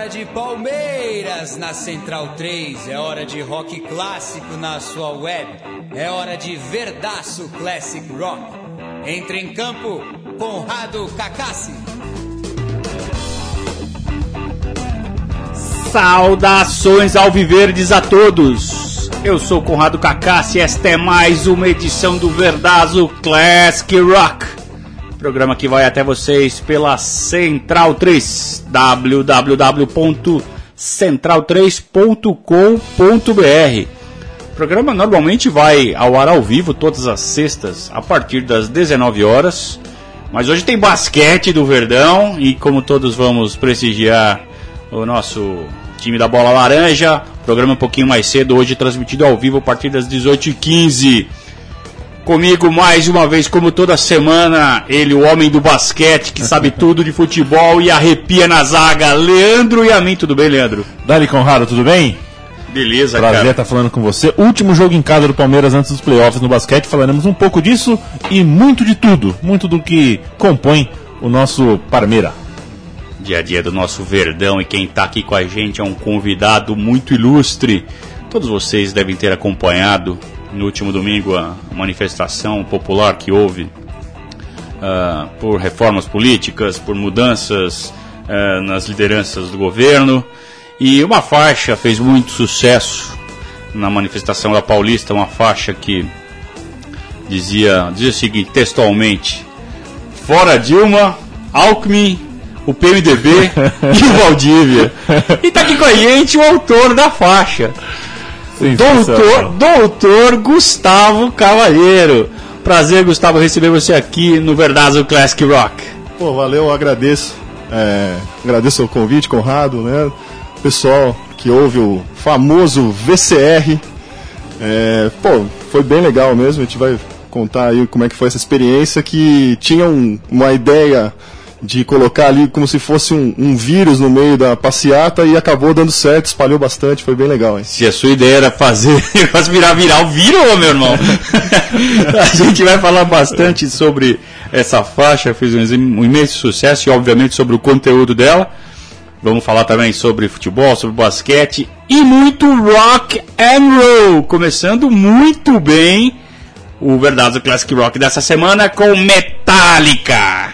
hora de Palmeiras na Central 3, é hora de rock clássico na sua web, é hora de Verdaço Classic Rock. Entre em campo, Conrado Cacassi. Saudações alviverdes a todos! Eu sou Conrado Cacassi e esta é mais uma edição do Verdaço Classic Rock. Programa que vai até vocês pela Central 3, www.central3.com.br. O programa normalmente vai ao ar ao vivo todas as sextas a partir das 19 horas, mas hoje tem basquete do Verdão e como todos vamos prestigiar o nosso time da Bola Laranja, programa um pouquinho mais cedo, hoje transmitido ao vivo a partir das 18h15. Comigo mais uma vez, como toda semana, ele, o homem do basquete, que sabe tudo de futebol e arrepia na zaga, Leandro Yamin. Tudo bem, Leandro? Dali, Conrado, tudo bem? Beleza, Prazer cara. estar falando com você. Último jogo em casa do Palmeiras antes dos playoffs no basquete. Falaremos um pouco disso e muito de tudo. Muito do que compõe o nosso Parmeira. Dia a dia do nosso Verdão, e quem está aqui com a gente é um convidado muito ilustre. Todos vocês devem ter acompanhado no último domingo a manifestação popular que houve por reformas políticas, por mudanças nas lideranças do governo, e uma faixa fez muito sucesso na manifestação da Paulista, uma faixa que dizia o seguinte, textualmente: fora Dilma, Alckmin, o PMDB e o Valdívia. E tá aqui com a gente o autor da faixa, Doutor Gustavo Cavalheiro. Prazer, Gustavo, receber você aqui no Verdaço Classic Rock. Pô, valeu, agradeço. Agradeço o convite, Conrado, né? Pessoal que ouve o famoso VCR. Foi bem legal mesmo. A gente vai contar aí como é que foi essa experiência, que tinha uma ideia de colocar ali como se fosse um vírus no meio da passeata e acabou dando certo, espalhou bastante, foi bem legal, hein? Se a sua ideia era fazer virar o vírus, meu irmão. A gente vai falar bastante sobre essa faixa, fez um imenso sucesso e obviamente sobre o conteúdo dela. Vamos falar também sobre futebol, sobre basquete e muito rock and roll. Começando muito bem o Verdaço Classic Rock dessa semana com Metallica.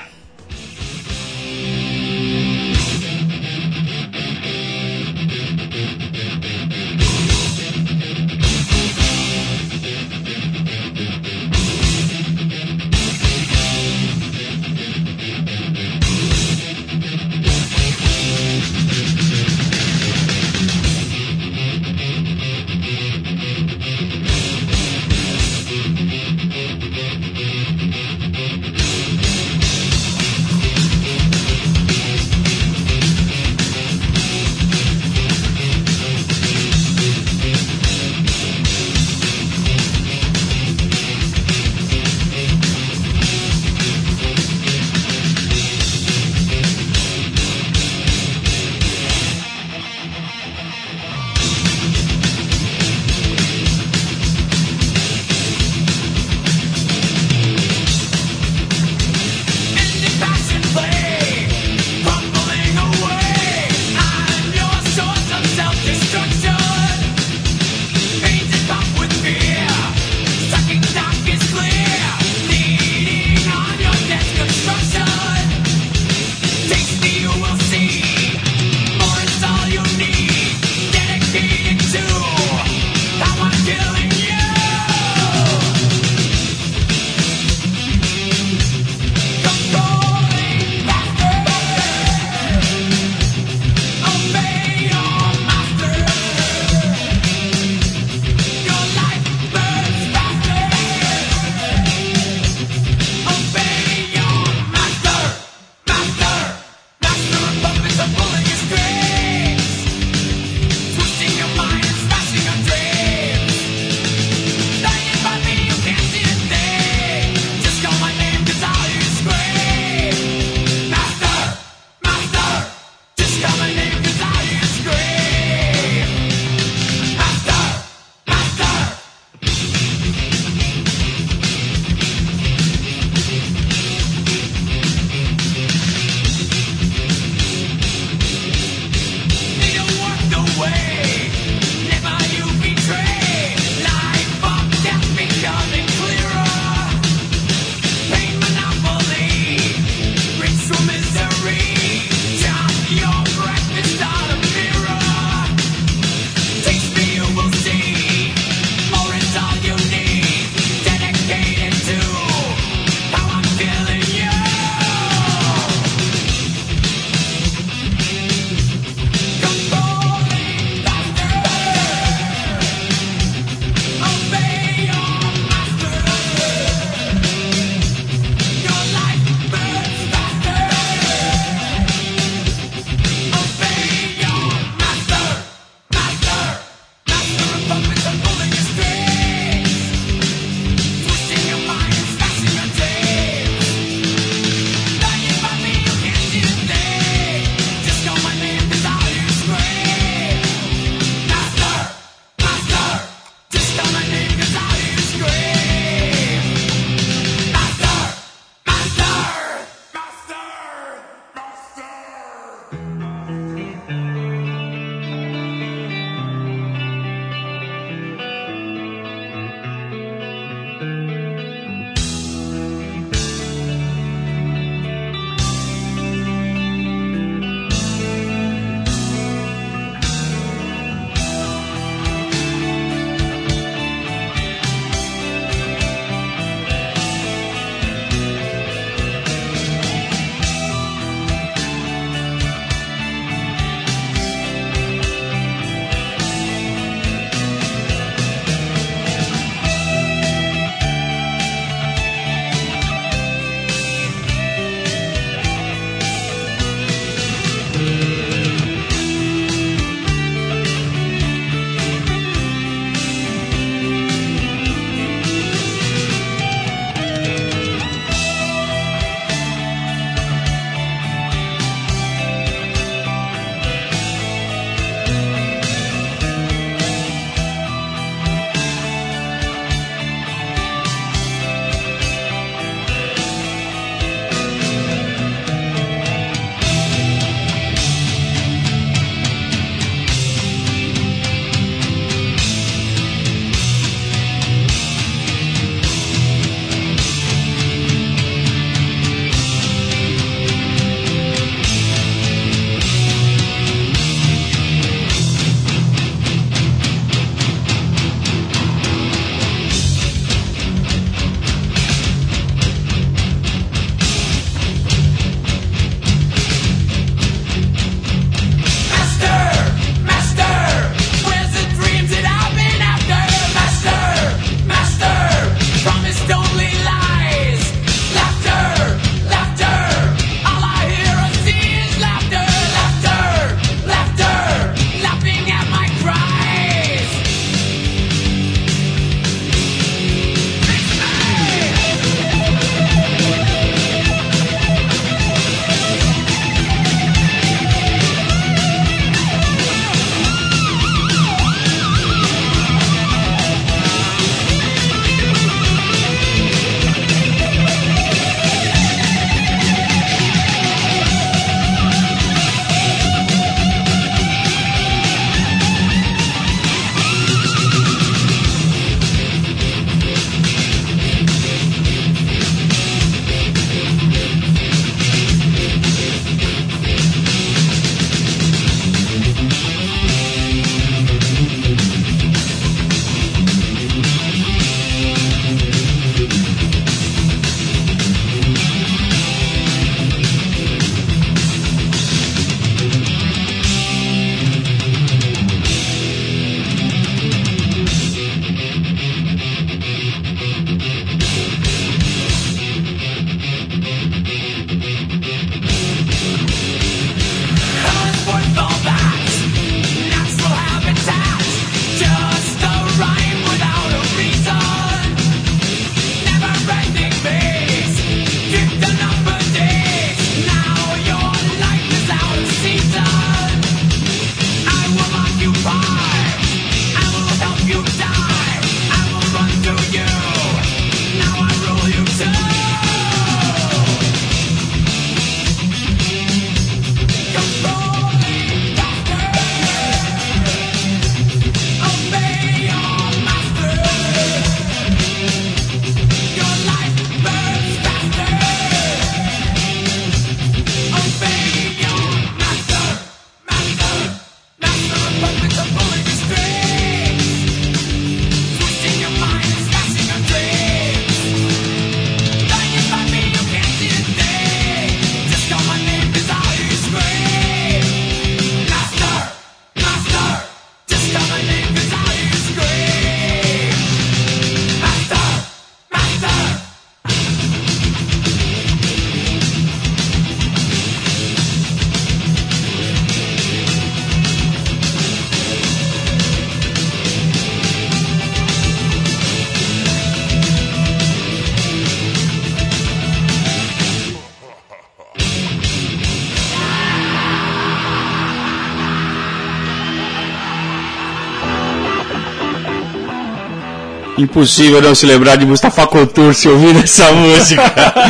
Impossível não se lembrar de Mustafa Couture se ouvir essa música.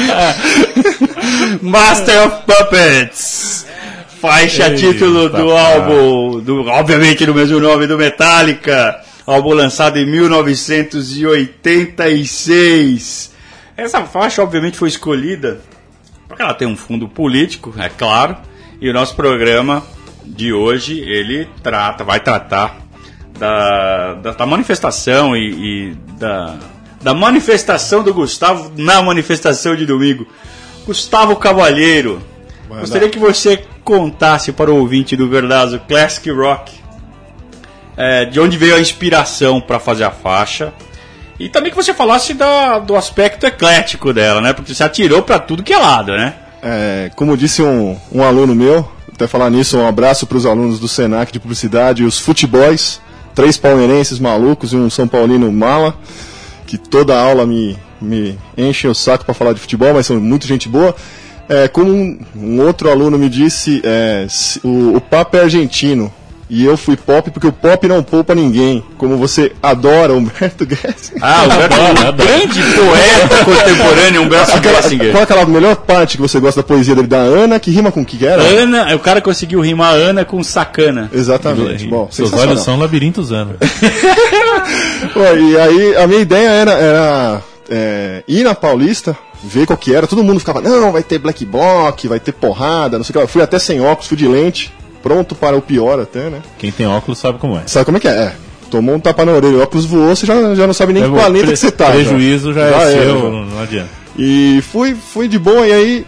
Master of Puppets. Faixa título do álbum, obviamente no mesmo nome, do Metallica. Álbum lançado em 1986. Essa faixa, obviamente, foi escolhida porque ela tem um fundo político, é claro. E o nosso programa de hoje, ele vai tratar da manifestação e da manifestação do Gustavo na manifestação de domingo. Gustavo Cavalheiro, gostaria que você contasse para o ouvinte do Verdazo Classic Rock de onde veio a inspiração para fazer a faixa e também que você falasse do aspecto eclético dela, né? Porque você atirou para tudo que é lado, né? Como disse um aluno meu, até falar nisso, um abraço para os alunos do Senac de Publicidade, os Futeboys, 3 palmeirenses malucos e um São Paulino mala, que toda aula me enchem o saco para falar de futebol, mas são muito gente boa. Como um outro aluno me disse, o papo é argentino. E eu fui pop porque o pop não poupa ninguém. Como você adora Humberto Gessinger. Humberto, grande poeta contemporâneo, Humberto Gessinger. Qual é aquela melhor parte que você gosta da poesia dele? Da Ana, que rima com o que era? Ana, o cara conseguiu rimar Ana com sacana. Exatamente. Bom, seus olhos são labirintos anos. E aí, a minha ideia era ir na Paulista, ver qual que era. Todo mundo ficava, não, vai ter black bloc, vai ter porrada, não sei o que. Eu fui até sem óculos, fui de lente. Pronto para o pior até, né? Quem tem óculos sabe como é. Sabe como é que é? Tomou um tapa na orelha, o óculos voou, você já não sabe nem que planeta que você tá. Prejuízo já é seu, não adianta. E fui de boa, e aí,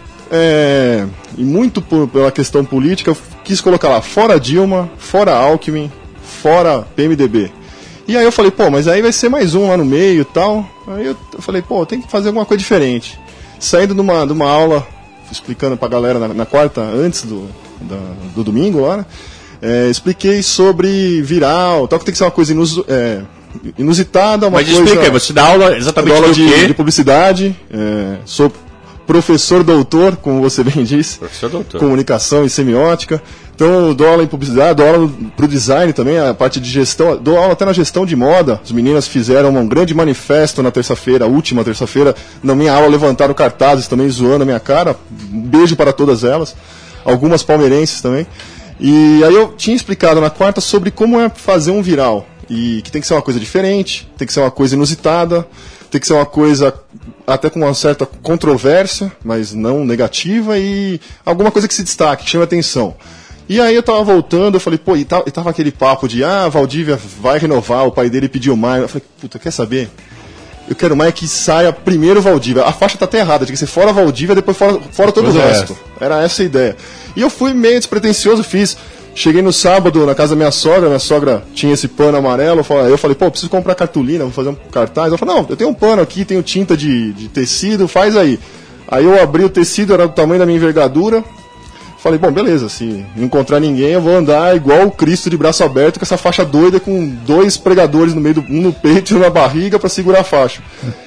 e muito pela questão política, eu quis colocar lá, fora Dilma, fora Alckmin, fora PMDB. E aí eu falei, mas aí vai ser mais um lá no meio e tal. Aí eu falei, tem que fazer alguma coisa diferente. Saindo de uma aula, explicando pra galera na quarta, antes do domingo lá, né? Expliquei sobre viral, tal, que tem que ser uma coisa inusitada, uma Mas coisa... Mas explica, você dá aula exatamente do quê? De publicidade, sou professor doutor, como você bem disse, professor doutor. Comunicação e semiótica, então eu dou aula em publicidade, dou aula pro design também, a parte de gestão, dou aula até na gestão de moda. As meninas fizeram um grande manifesto na terça-feira, a última terça-feira, na minha aula levantaram cartazes também zoando a minha cara, um beijo para todas elas. Algumas palmeirenses também. E aí eu tinha explicado na quarta sobre como é fazer um viral. E que tem que ser uma coisa diferente, tem que ser uma coisa inusitada, tem que ser uma coisa até com uma certa controvérsia, mas não negativa, e alguma coisa que se destaque, que chame atenção. E aí eu tava voltando, eu falei, e tava aquele papo de, Valdívia vai renovar, o pai dele pediu mais. Eu falei, quer saber? Eu quero mais que saia primeiro Valdívia. A faixa tá até errada, tinha que ser fora Valdívia, depois fora todo o resto. Era essa a ideia. E eu fui meio despretensioso, cheguei no sábado na casa da minha sogra tinha esse pano amarelo, eu falei, preciso comprar cartolina, vou fazer um cartaz. Ela falou, não, eu tenho um pano aqui, tenho tinta de tecido, faz aí. Aí eu abri o tecido, era do tamanho da minha envergadura. Falei, beleza, se não encontrar ninguém, eu vou andar igual o Cristo de braço aberto, com essa faixa doida, com 2 pregadores no meio um no peito e um na barriga para segurar a faixa.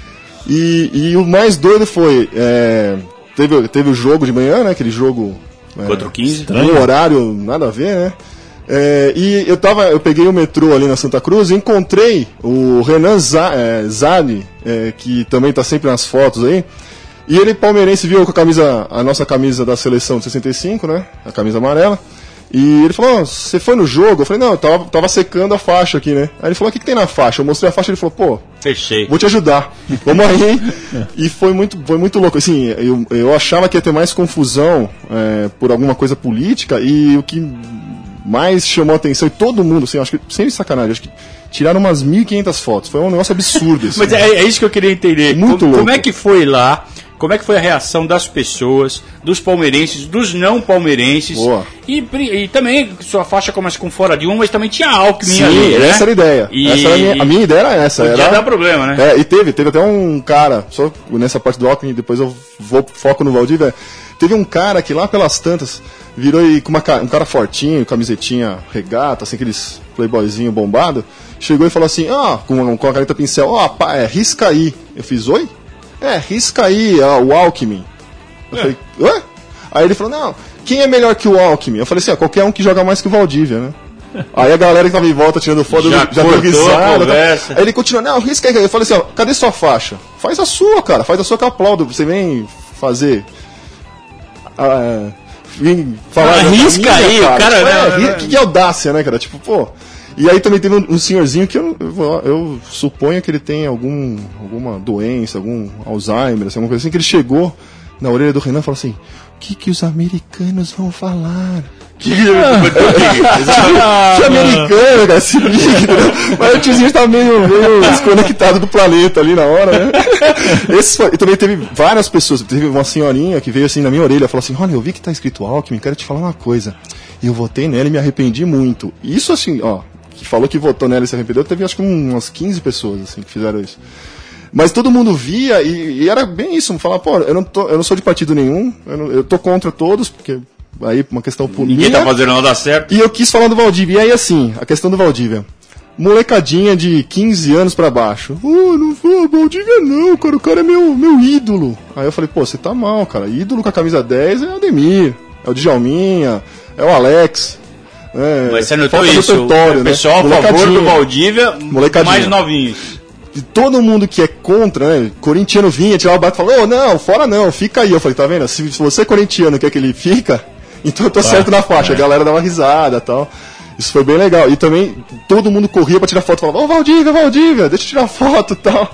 E o mais doido foi, teve o jogo de manhã, né, aquele jogo... Contra o 15. Um horário, nada a ver, né? E eu peguei o metrô ali na Santa Cruz e encontrei o Renan Zani, que também está sempre nas fotos aí. E ele, palmeirense, viu com a nossa camisa da seleção de 65, né? A camisa amarela. E ele falou, você foi no jogo? Eu falei, não, eu tava secando a faixa aqui, né? Aí ele falou, o que tem na faixa? Eu mostrei a faixa e ele falou, fechei. Vou te ajudar. Vamos aí. E foi muito louco. Assim, eu achava que ia ter mais confusão por alguma coisa política, e o que mais chamou a atenção, e todo mundo, assim, acho que, sem sacanagem, acho que tiraram umas 1.500 fotos. Foi um negócio absurdo. Assim. Mas é isso que eu queria entender. Muito louco. Como é que foi lá? Como é que foi a reação das pessoas, dos palmeirenses, dos não palmeirenses? Boa. E também, sua faixa começa com fora de um, mas também tinha Alckmin. Sim, ali, né? Essa era a ideia. A minha ideia era essa. Podia dar problema, né? E teve até um cara, só nessa parte do Alckmin, depois eu foco no Valdívia. Teve um cara que lá pelas tantas virou com um cara fortinho, camisetinha regata, assim, aqueles playboyzinho bombado, chegou e falou assim, com a caneta pincel, risca aí. Eu fiz, oi? Risca aí, o Alckmin. Eu falei, ué? Aí ele falou, não, quem é melhor que o Alckmin? Eu falei assim, qualquer um que joga mais que o Valdívia, né? Aí a galera que tava em volta tirando foto já deu risada. Tá? Aí ele continua, não, risca aí. Eu falei assim, ó, cadê sua faixa? Faz a sua, cara, faz a sua que eu aplaudo. Você vem fazer... vem falar... risca aí, cara. O cara... Que audácia, né, cara? Tipo, pô... E aí também teve um senhorzinho que eu suponho que ele tem alguma doença, algum Alzheimer, assim, alguma coisa assim, que ele chegou na orelha do Renan e falou assim, o que os americanos vão falar? Que americano, cara, se liga, né? Mas o tiozinho estava meio desconectado do planeta ali na hora, né? E também teve várias pessoas, teve uma senhorinha que veio assim na minha orelha e falou assim, olha, eu vi que tá escrito Alckmin, quero te falar uma coisa. E eu votei nela e me arrependi muito. Isso assim, ó, que falou que votou nela e se arrependeu, teve acho que umas 15 pessoas assim, que fizeram isso. Mas todo mundo via e era bem isso, falar, pô, eu não sou de partido nenhum, eu tô contra todos, porque aí uma questão política. Ninguém tá fazendo nada certo. E eu quis falar do Valdívia, e aí assim, a questão do Valdívia. Molecadinha de 15 anos pra baixo. Não vou, Valdívia não, cara, o cara é meu ídolo. Aí eu falei, pô, você tá mal, cara, ídolo com a camisa 10 é o Ademir, é o Djalminha, é o Alex. Mas você notou isso, o pessoal a favor do Valdívia, mais novinhos. E todo mundo que é contra, né? Corintiano vinha, tirava o bate e falou, não, fora não, fica aí. Eu falei, tá vendo? Se você é corintiano quer que ele fica, então eu tô certo na faixa. A galera dava risada e tal. Isso foi bem legal. E também todo mundo corria pra tirar foto, falava, Valdívia, deixa eu tirar foto e tal.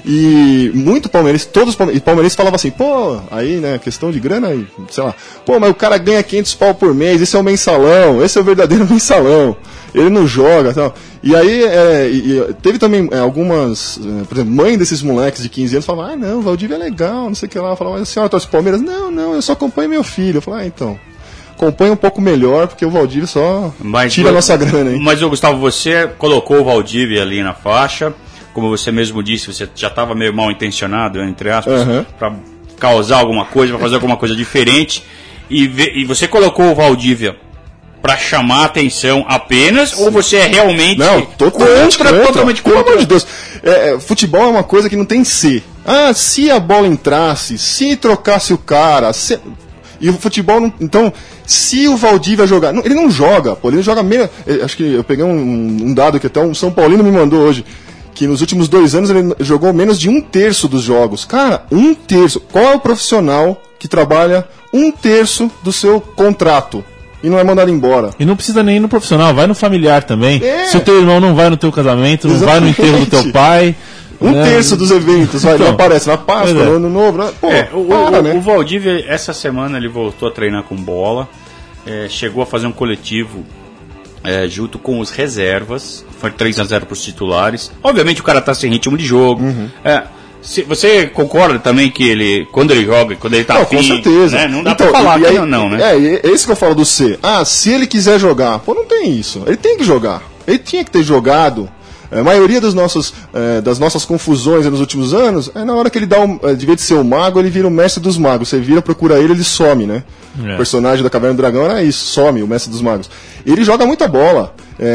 E muito palmeirense, todos os palmeirenses falavam assim, pô, aí, né, questão de grana, sei lá, pô, mas o cara ganha 500 pau por mês, esse é o mensalão, esse é o verdadeiro mensalão, ele não joga, tal. E aí, teve também algumas, por exemplo, mãe desses moleques de 15 anos falava, não, o Valdívia é legal, não sei o que lá, falava, mas a senhora torce Palmeiras? Não, eu só acompanho meu filho. Eu falei, então, acompanha um pouco melhor, porque o Valdívia só tira a nossa grana, hein. Mas, Gustavo, você colocou o Valdívia ali na faixa, como você mesmo disse, você já estava meio mal intencionado, entre aspas, para causar alguma coisa, para fazer alguma coisa diferente, e você colocou o Valdívia para chamar a atenção apenas, ou você é realmente totalmente contra? Pelo amor de Deus, futebol é uma coisa que não tem se. Se a bola entrasse, se trocasse o cara, e o futebol não, então, se o Valdívia jogar, ele não joga, pô, ele não joga menos, acho que eu peguei um dado que até um São Paulino me mandou hoje, que nos últimos 2 anos ele jogou menos de 1/3 dos jogos. Cara, 1/3. Qual é o profissional que trabalha 1/3 do seu contrato e não é mandado embora? E não precisa nem ir no profissional, vai no familiar também. Se o teu irmão não vai no teu casamento, não vai no enterro do teu pai. 1/3 dos eventos, não aparece na Páscoa, no Ano Novo. Pô, né? O Valdívia, essa semana, ele voltou a treinar com bola, chegou a fazer um coletivo junto com os reservas, foi 3-0 para os titulares. Obviamente o cara tá sem ritmo de jogo. Você concorda também que ele, quando ele joga, quando ele tá afim, com certeza. Né? Não dá pra falar que não, né? É isso que eu falo do C. Se ele quiser jogar, pô, não tem isso. Ele tem que jogar. Ele tinha que ter jogado. A maioria das nossas confusões nos últimos anos é na hora que ele dá devia de ser o mago, ele vira o mestre dos magos. Você vira, procura ele some, né? O personagem da Caverna do Dragão era isso, some, o mestre dos magos. Ele joga muita bola.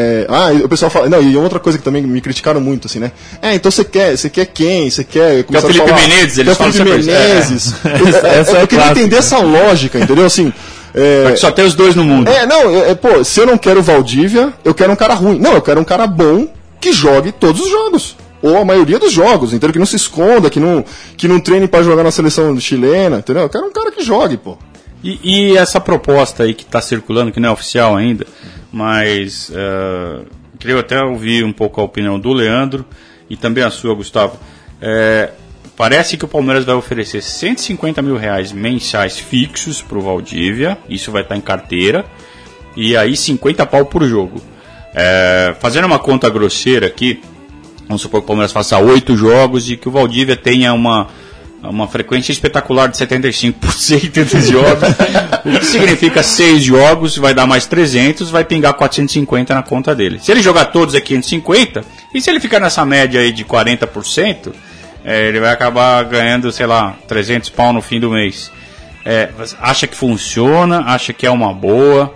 O pessoal fala. Não, e outra coisa que também me criticaram muito, assim, né? Então você quer quem? Você quer. Que é o Felipe Menezes, eles falam Felipe Menezes. Eu queria entender essa lógica, entendeu? Assim. Só tem os dois no mundo. Pô, se eu não quero o Valdívia, eu quero um cara ruim. Não, eu quero um cara bom que jogue todos os jogos. Ou a maioria dos jogos, entendeu? Que não se esconda, que não treine para jogar na seleção chilena, entendeu? Eu quero um cara que jogue, pô. E essa proposta aí que está circulando, que não é oficial ainda, mas queria até ouvir um pouco a opinião do Leandro e também a sua, Gustavo. Parece que o Palmeiras vai oferecer R$150 mil mensais fixos para o Valdívia, isso vai estar em carteira, e aí 50 pau por jogo. Fazendo uma conta grosseira aqui, vamos supor que o Palmeiras faça 8 jogos e que o Valdívia tenha uma frequência espetacular de 75% dos jogos, o que significa 6 jogos, vai dar mais 300, vai pingar 450 na conta dele. Se ele jogar todos é 550, e se ele ficar nessa média aí de 40%, ele vai acabar ganhando, sei lá, 300 pau no fim do mês. Acha que funciona, acha que é uma boa.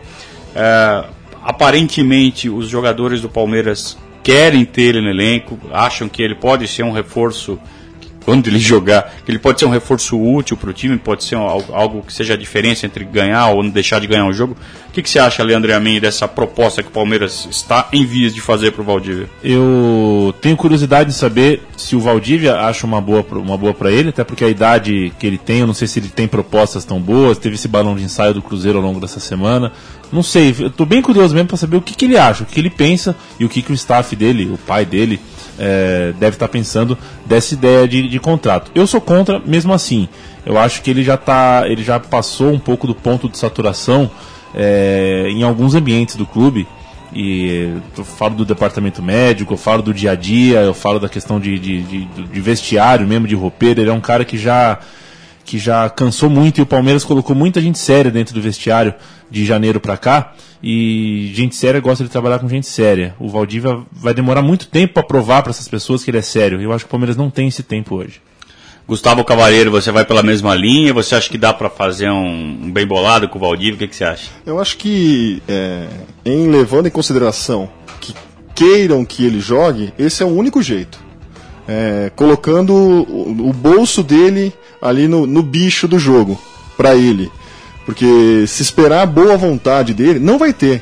Aparentemente os jogadores do Palmeiras querem ter ele no elenco, acham que ele pode ser um reforço quando ele jogar, que ele pode ser um reforço útil para o time, pode ser algo que seja a diferença entre ganhar ou não deixar de ganhar um jogo. O que você acha, Leandro Amin, dessa proposta que o Palmeiras está em vias de fazer para o Valdívia? Eu tenho curiosidade de saber se o Valdívia acha uma boa para ele, até porque a idade que ele tem, eu não sei se ele tem propostas tão boas, teve esse balão de ensaio do Cruzeiro ao longo dessa semana, não sei, eu tô bem curioso mesmo para saber o que ele acha, o que ele pensa e o que o staff dele, o pai dele, deve estar pensando dessa ideia de contrato. Eu sou contra mesmo assim, eu acho que ele já passou um pouco do ponto de saturação em alguns ambientes do clube. E eu falo do departamento médico, eu falo do dia a dia, eu falo da questão de vestiário mesmo, de roupeiro. Ele é um cara que já cansou muito, e o Palmeiras colocou muita gente séria dentro do vestiário de janeiro pra cá, e gente séria gosta de trabalhar com gente séria. O Valdívia vai demorar muito tempo para provar para essas pessoas que ele é sério. Eu acho que o Palmeiras não tem esse tempo hoje. Gustavo Cavaleiro, você vai pela mesma linha? Você acha que dá para fazer um bem bolado com o Valdívia? O que você acha? Eu acho que, levando em consideração que queiram que ele jogue, esse é o único jeito. Colocando o bolso dele ali no bicho do jogo, para ele. Porque se esperar a boa vontade dele, não vai ter.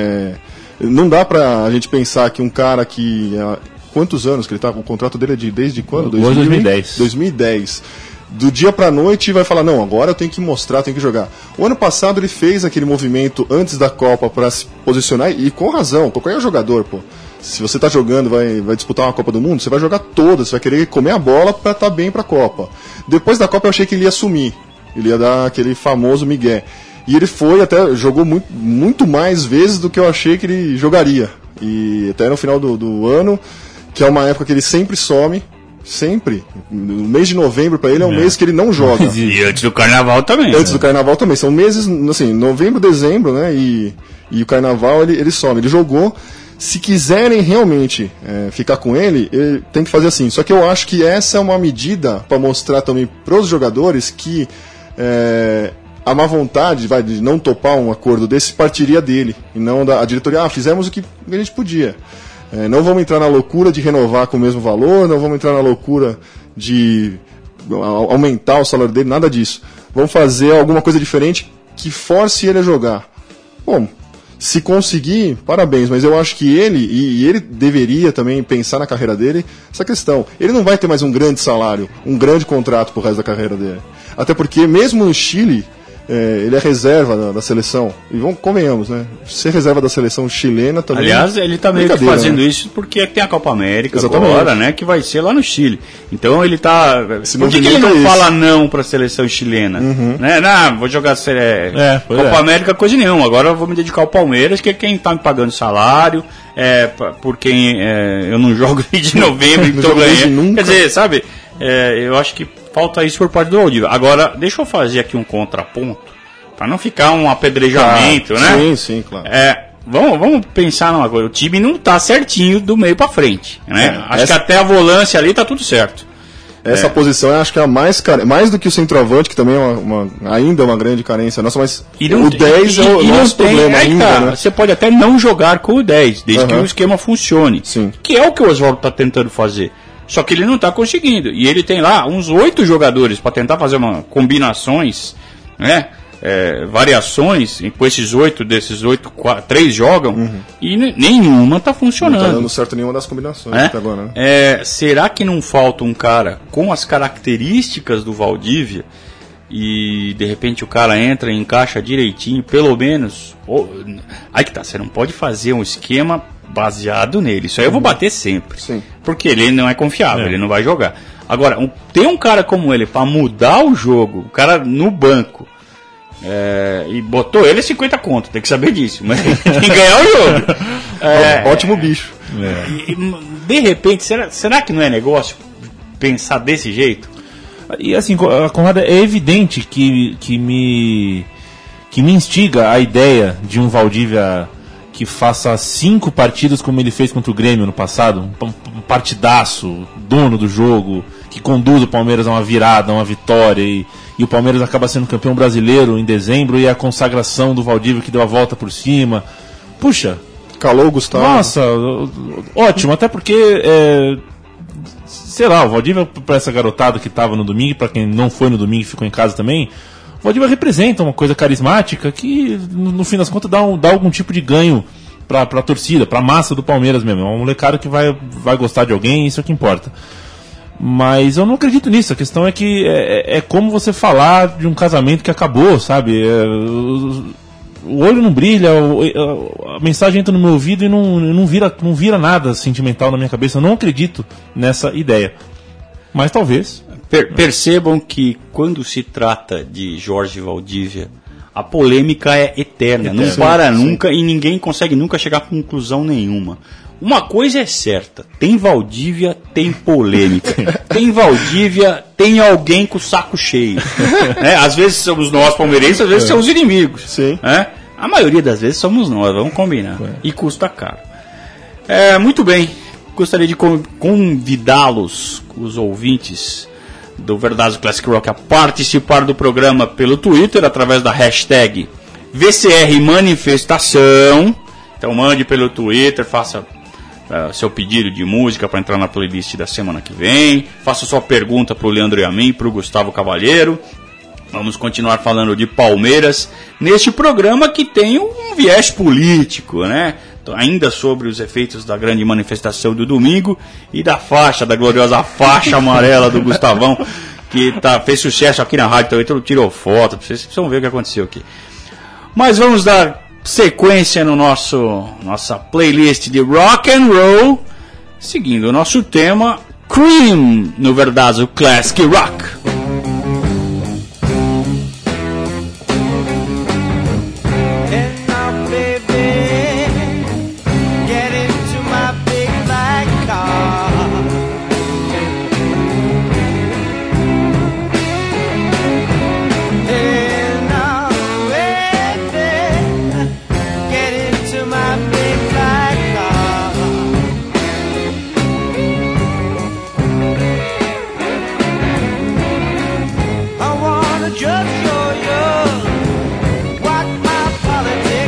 Não dá pra gente pensar que um cara que... Quantos anos que ele tá? O contrato dele é desde quando? 2010. 2010. Do dia pra noite vai falar, não, agora eu tenho que mostrar, tenho que jogar. O ano passado ele fez aquele movimento antes da Copa para se posicionar, e com razão, qualquer jogador, pô. Se você tá jogando, vai disputar uma Copa do Mundo, você vai jogar todas, você vai querer comer a bola pra estar bem pra Copa. Depois da Copa eu achei que ele ia sumir, ele ia dar aquele famoso migué. E ele até jogou muito mais vezes do que eu achei que ele jogaria. E até no final do ano, que é uma época que ele sempre some, sempre. O mês de novembro para ele é um mês que ele não joga. E antes do Carnaval também. Antes do Carnaval também. São meses, assim, novembro, dezembro, né? E o Carnaval ele some. Ele jogou. Se quiserem realmente ficar com ele tem que fazer assim. Só que eu acho que essa é uma medida para mostrar também pros jogadores que a má vontade de não topar um acordo desse partiria dele. E não a diretoria, fizemos o que a gente podia. Não vamos entrar na loucura de renovar com o mesmo valor, não vamos entrar na loucura de aumentar o salário dele, nada disso. Vamos fazer alguma coisa diferente que force ele a jogar. Bom, se conseguir, parabéns, mas eu acho que ele deveria também pensar na carreira dele essa questão. Ele não vai ter mais um grande salário, um grande contrato pro resto da carreira dele. Até porque mesmo no Chile... ele é reserva da seleção. E convenhamos, né? Ser reserva da seleção chilena também. Aliás, ele está meio que fazendo isso porque tem a Copa América agora, né? Que vai ser lá no Chile. Então ele está. Por que ele não fala não para a seleção chilena? Né? Não, vou jogar Copa América, coisa nenhuma. Agora eu vou me dedicar ao Palmeiras, que é quem está me pagando salário. Por quem eu não jogo desde novembro, então ganhei. Quer dizer, sabe? Eu acho que falta isso por parte do Valdívia. Agora, deixa eu fazer aqui um contraponto, para não ficar um apedrejamento, né? Sim, claro. Vamos pensar numa coisa. O time não tá certinho do meio para frente, né? Acho que até a volância ali tá tudo certo. Essa posição eu acho que é a mais do que o centroavante, que também é ainda uma grande carência nossa, mas o 10 é o nosso problema ainda, né? Você pode até não jogar com o 10, desde que o esquema funcione. Sim. Que é o que o Oswaldo tá tentando fazer. Só que ele não está conseguindo. E ele tem lá uns 8 jogadores para tentar fazer combinações, né? Variações. E com esses 8, 3 jogam. E nenhuma está funcionando. Não está dando certo nenhuma das combinações até agora, né? Será que não falta um cara com as características do Valdívia? E de repente o cara entra e encaixa direitinho, pelo menos. Aí que tá, você não pode fazer um esquema baseado nele. Isso aí eu vou bater sempre. Sim. Porque ele não é confiável, ele não vai jogar. Agora, tem um cara como ele para mudar o jogo, o cara no banco, e botou ele 50 conto, tem que saber disso, mas tem que ganhar o jogo. Ótimo bicho. E, de repente, será que não é negócio pensar desse jeito? E assim, Conrado, é evidente que me instiga a ideia de um Valdívia que faça 5 partidas como ele fez contra o Grêmio no passado, um partidaço, dono do jogo, que conduz o Palmeiras a uma virada, a uma vitória, e o Palmeiras acaba sendo campeão brasileiro em dezembro, e a consagração do Valdívia que deu a volta por cima. Puxa, calou o Gustavo. Nossa, ótimo, até porque sei lá, o Valdívia, pra essa garotada que tava no domingo, pra quem não foi no domingo e ficou em casa também, o Valdívia representa uma coisa carismática que, no fim das contas, dá algum tipo de ganho pra torcida, pra massa do Palmeiras mesmo. É um molecado que vai gostar de alguém, isso é o que importa. Mas eu não acredito nisso. A questão é que é como você falar de um casamento que acabou, sabe? O olho não brilha, a mensagem entra no meu ouvido e não vira nada sentimental na minha cabeça. Eu não acredito nessa ideia. Mas talvez. Percebam que quando se trata de Jorge Valdívia, a polêmica é eterna. Não para nunca e ninguém consegue nunca chegar a conclusão nenhuma. Uma coisa é certa, tem Valdívia, tem polêmica. Tem Valdívia, tem alguém com o saco cheio. Né? Às vezes somos nós palmeirenses, às vezes são os inimigos. Sim. Né? A maioria das vezes somos nós, vamos combinar. E custa caro. Muito bem, gostaria de convidá-los, os ouvintes do Verdazo Classic Rock, a participar do programa pelo Twitter, através da hashtag VCR Manifestação. Então mande pelo Twitter, faça seu pedido de música para entrar na playlist da semana que vem. Faça sua pergunta para o Leandro e a mim, para o Gustavo Cavalheiro. Vamos continuar falando de Palmeiras neste programa que tem um viés político, né? Ainda sobre os efeitos da grande manifestação do domingo e da gloriosa faixa amarela do Gustavão, que fez sucesso aqui na rádio também. Todo mundo tirou foto, vocês precisam ver o que aconteceu aqui. Mas vamos dar sequência no nossa playlist de rock and roll, seguindo o nosso tema Cream no Verdazo Classic Rock. Just show you what my politics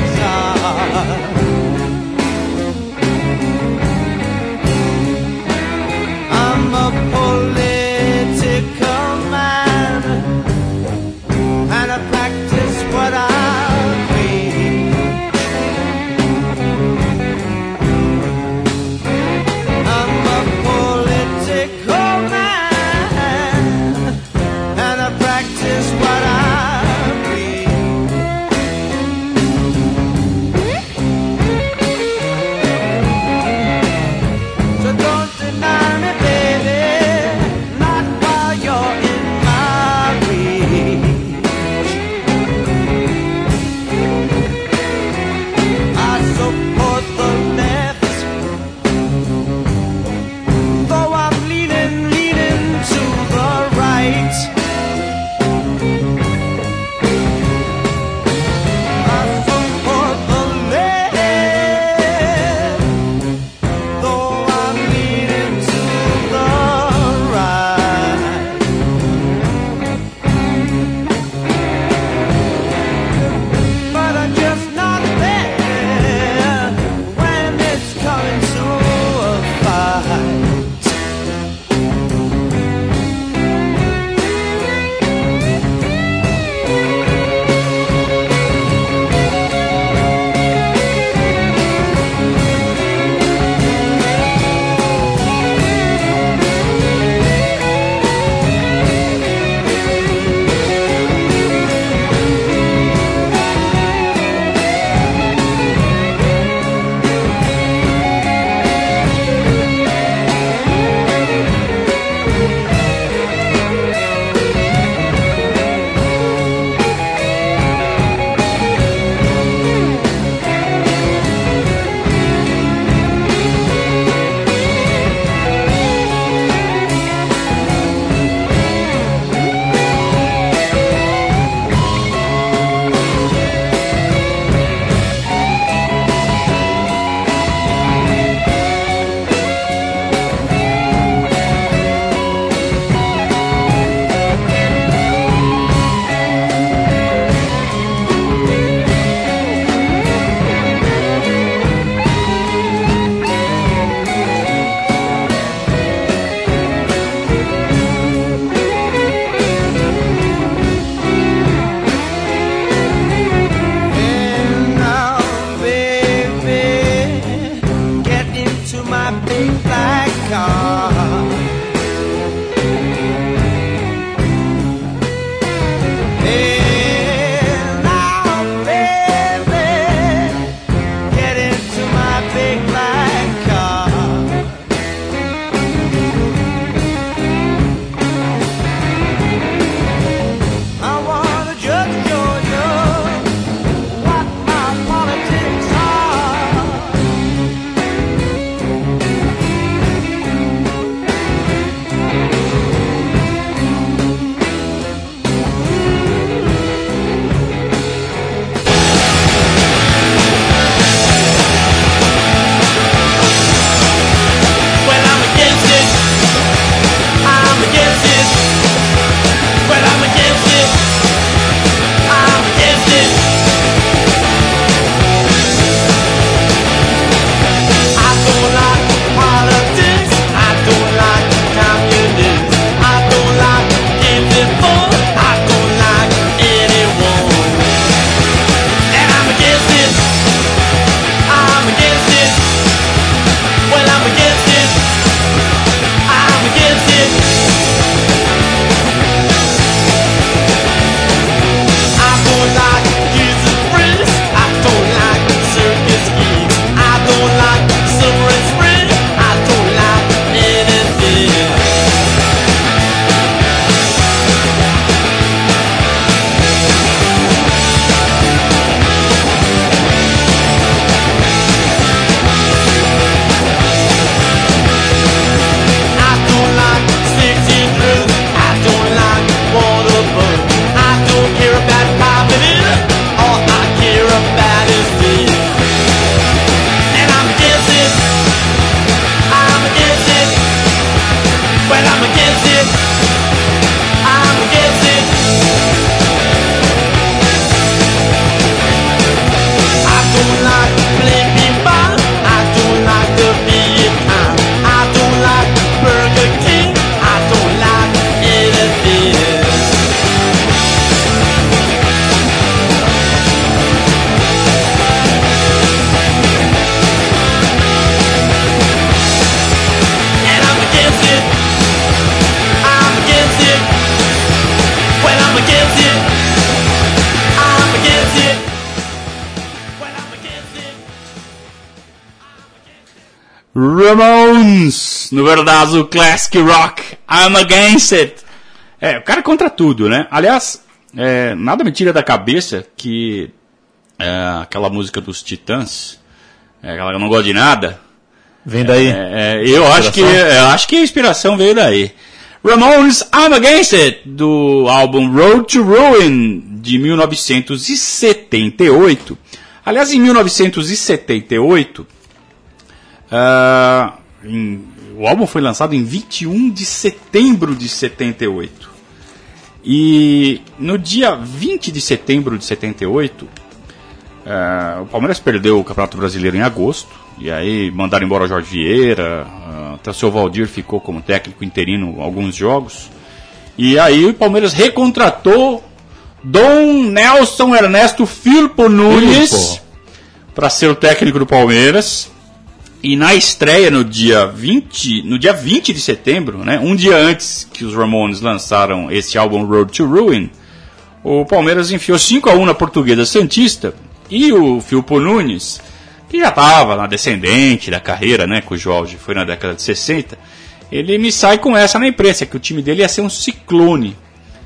Ramones, no Verdazo Classic Rock, I'm Against It. O cara é contra tudo, né? Aliás, nada me tira da cabeça que aquela música dos Titãs, aquela que eu não gosto de nada, vem daí. Eu acho que a inspiração veio daí. Ramones, I'm Against It, do álbum Road to Ruin, de 1978. Aliás, em 1978, o álbum foi lançado em 21 de setembro de 78. E no dia 20 de setembro de 78, o Palmeiras perdeu o Campeonato Brasileiro em agosto. E aí mandaram embora o Jorge Vieira, até o seu Valdir ficou como técnico interino alguns jogos. E aí o Palmeiras recontratou Dom Nelson Ernesto Firpo Nunes para ser o técnico do Palmeiras. E na estreia no dia 20 de setembro, né, um dia antes que os Ramones lançaram esse álbum Road to Ruin, o Palmeiras enfiou 5-1 na Portuguesa Santista. E o Firpo Nunes, que já estava na descendente da carreira, né, cujo auge foi na década de 60, ele me sai com essa na imprensa, que o time dele ia ser um ciclone.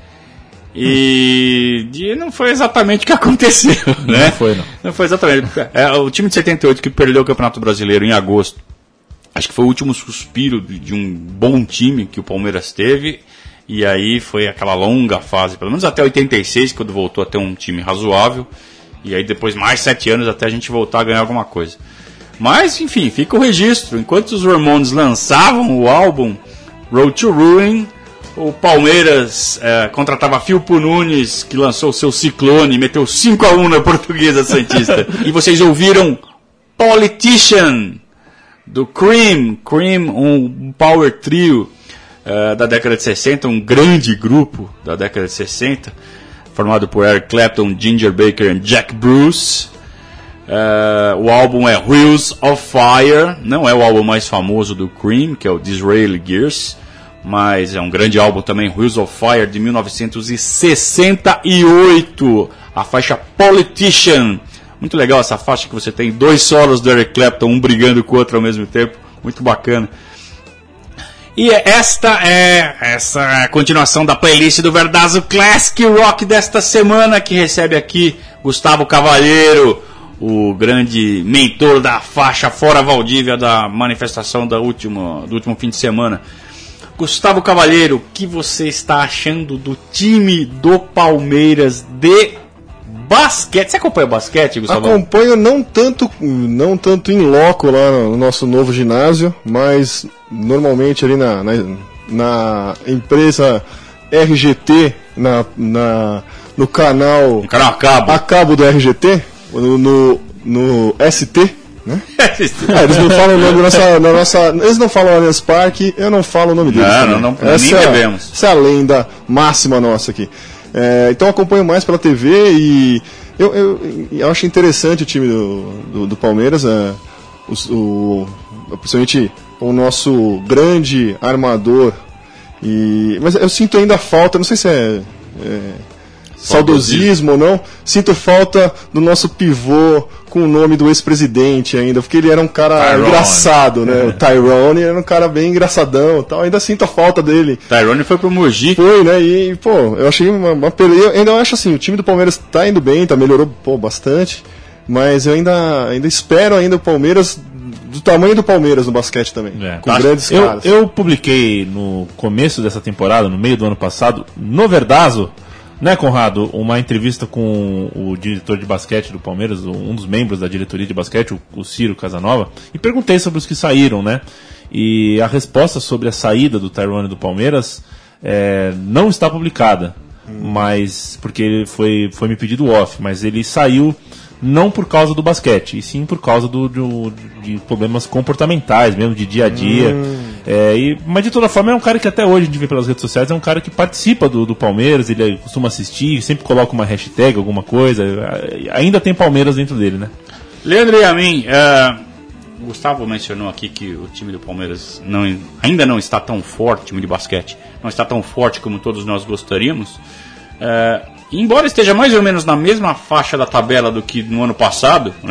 E não foi exatamente o que aconteceu, né? Não foi, não. Não foi exatamente. O time de 78 que perdeu o Campeonato Brasileiro em agosto, acho que foi o último suspiro de um bom time que o Palmeiras teve. E aí foi aquela longa fase, pelo menos até 86, quando voltou a ter um time razoável. E aí depois mais 7 anos até a gente voltar a ganhar alguma coisa. Mas, enfim, fica o registro. Enquanto os Ramones lançavam o álbum Road to Ruin, o Palmeiras contratava Firpo Nunes, que lançou o seu Ciclone, meteu 5-1 na Portuguesa Santista. E vocês ouviram Politician, do Cream, um power trio da década de 60, um grande grupo da década de 60, formado por Eric Clapton, Ginger Baker e Jack Bruce. O álbum é Wheels of Fire, não é o álbum mais famoso do Cream, que é o Disraeli Gears, mas é um grande álbum também, Wheels of Fire, de 1968, a faixa Politician. Muito legal essa faixa, que você tem 2 solos do Eric Clapton, um brigando com o outro ao mesmo tempo, muito bacana. E esta é a continuação da playlist do Verdazo Classic Rock desta semana, que recebe aqui Gustavo Cavalheiro, o grande mentor da faixa Fora Valdívia da manifestação do último fim de semana. Gustavo Cavalheiro, o que você está achando do time do Palmeiras de basquete? Você acompanha basquete, Gustavo? Acompanho não tanto em loco lá no nosso novo ginásio, mas normalmente ali na empresa RGT, no canal a cabo do RGT, no ST, né? Eles não falam o nome da nossa. Eles não falam Allianz Parque, eu não falo o nome deles. Não, nem devemos. Essa é a lenda máxima nossa aqui. Então acompanho mais pela TV e eu acho interessante o time do Palmeiras, principalmente o nosso grande armador. Mas eu sinto ainda falta, não sei se é saudosismo ou não, sinto falta do nosso pivô com o nome do ex-presidente ainda, porque ele era um cara engraçado, né? O Tyrone era um cara bem engraçadão e tal, ainda sinto a falta dele. Tyrone foi pro Mogi. Foi, né? E, eu achei uma peleia, ainda acho assim, o time do Palmeiras tá indo bem, melhorou bastante, mas eu ainda espero ainda o Palmeiras, do tamanho do Palmeiras no basquete também, com grandes caras. Eu publiquei no começo dessa temporada, no meio do ano passado, no Verdazo, né, Conrado, uma entrevista com o diretor de basquete do Palmeiras, um dos membros da diretoria de basquete, o Ciro Casanova, e perguntei sobre os que saíram, né? E a resposta sobre a saída do Tyrone do Palmeiras não está publicada, mas porque foi me pedido off, mas ele saiu não por causa do basquete, e sim por causa de problemas comportamentais, mesmo de dia a dia. Mas de toda forma é um cara que até hoje a gente vê pelas redes sociais, é um cara que participa do Palmeiras, ele costuma assistir, sempre coloca uma hashtag, alguma coisa, ainda tem Palmeiras dentro dele, né? Leandro e a mim, o Gustavo mencionou aqui que o time do Palmeiras ainda não está tão forte, o time de basquete, não está tão forte como todos nós gostaríamos. Embora esteja mais ou menos na mesma faixa da tabela do que no ano passado, né?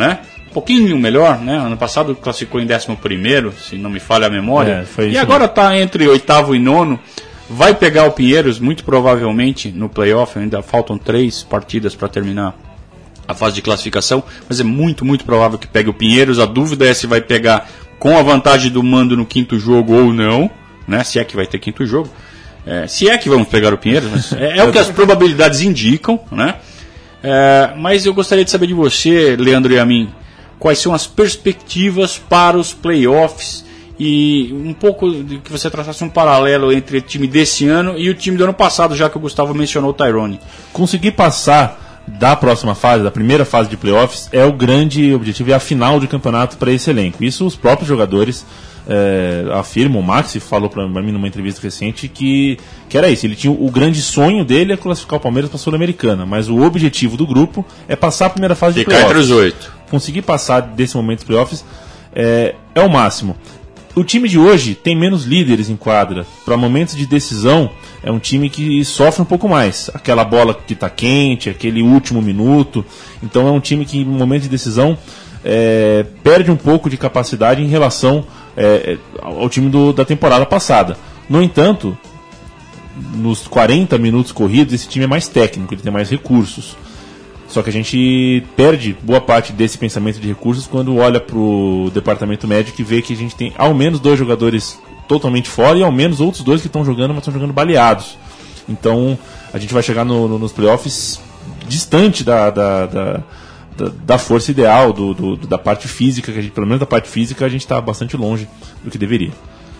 um pouquinho melhor, né? Ano passado classificou em 11º, se não me falha a memória. E agora está entre 8º e 9º. Vai pegar o Pinheiros, muito provavelmente, no playoff. Ainda faltam 3 partidas para terminar a fase de classificação, mas é muito, muito provável que pegue o Pinheiros. A dúvida é se vai pegar com a vantagem do mando no 5º jogo ou não, né? Se é que vai ter 5º jogo. Se é que vamos pegar o Pinheiros, mas é o que as probabilidades indicam, né? Mas eu gostaria de saber de você, Leandro e a mim, quais são as perspectivas para os playoffs e um pouco de que você traçasse um paralelo entre o time desse ano e o time do ano passado, já que o Gustavo mencionou o Tyrone. Conseguir passar da próxima fase, da primeira fase de playoffs, é o grande objetivo e a final de campeonato para esse elenco. Isso os próprios jogadores afirmam. O Maxi falou para mim numa entrevista recente que era isso. Ele tinha o grande sonho dele é classificar o Palmeiras para a Sul-Americana, mas o objetivo do grupo é passar a primeira fase de playoffs. Ficar entre os 8. Conseguir passar desse momento de playoffs é o máximo. O time de hoje tem menos líderes em quadra. Para momentos de decisão, é um time que sofre um pouco mais. Aquela bola que está quente, aquele último minuto. Então é um time que, no momento de decisão, perde um pouco de capacidade em relação ao time da temporada passada. No entanto, nos 40 minutos corridos, esse time é mais técnico, ele tem mais recursos. Só que a gente perde boa parte desse pensamento de recursos quando olha para o departamento médico e vê que a gente tem ao menos 2 jogadores totalmente fora e ao menos outros 2 que estão jogando, mas estão jogando baleados. Então a gente vai chegar nos playoffs distante da força ideal, da parte física, que a gente, pelo menos da parte física, a gente está bastante longe do que deveria.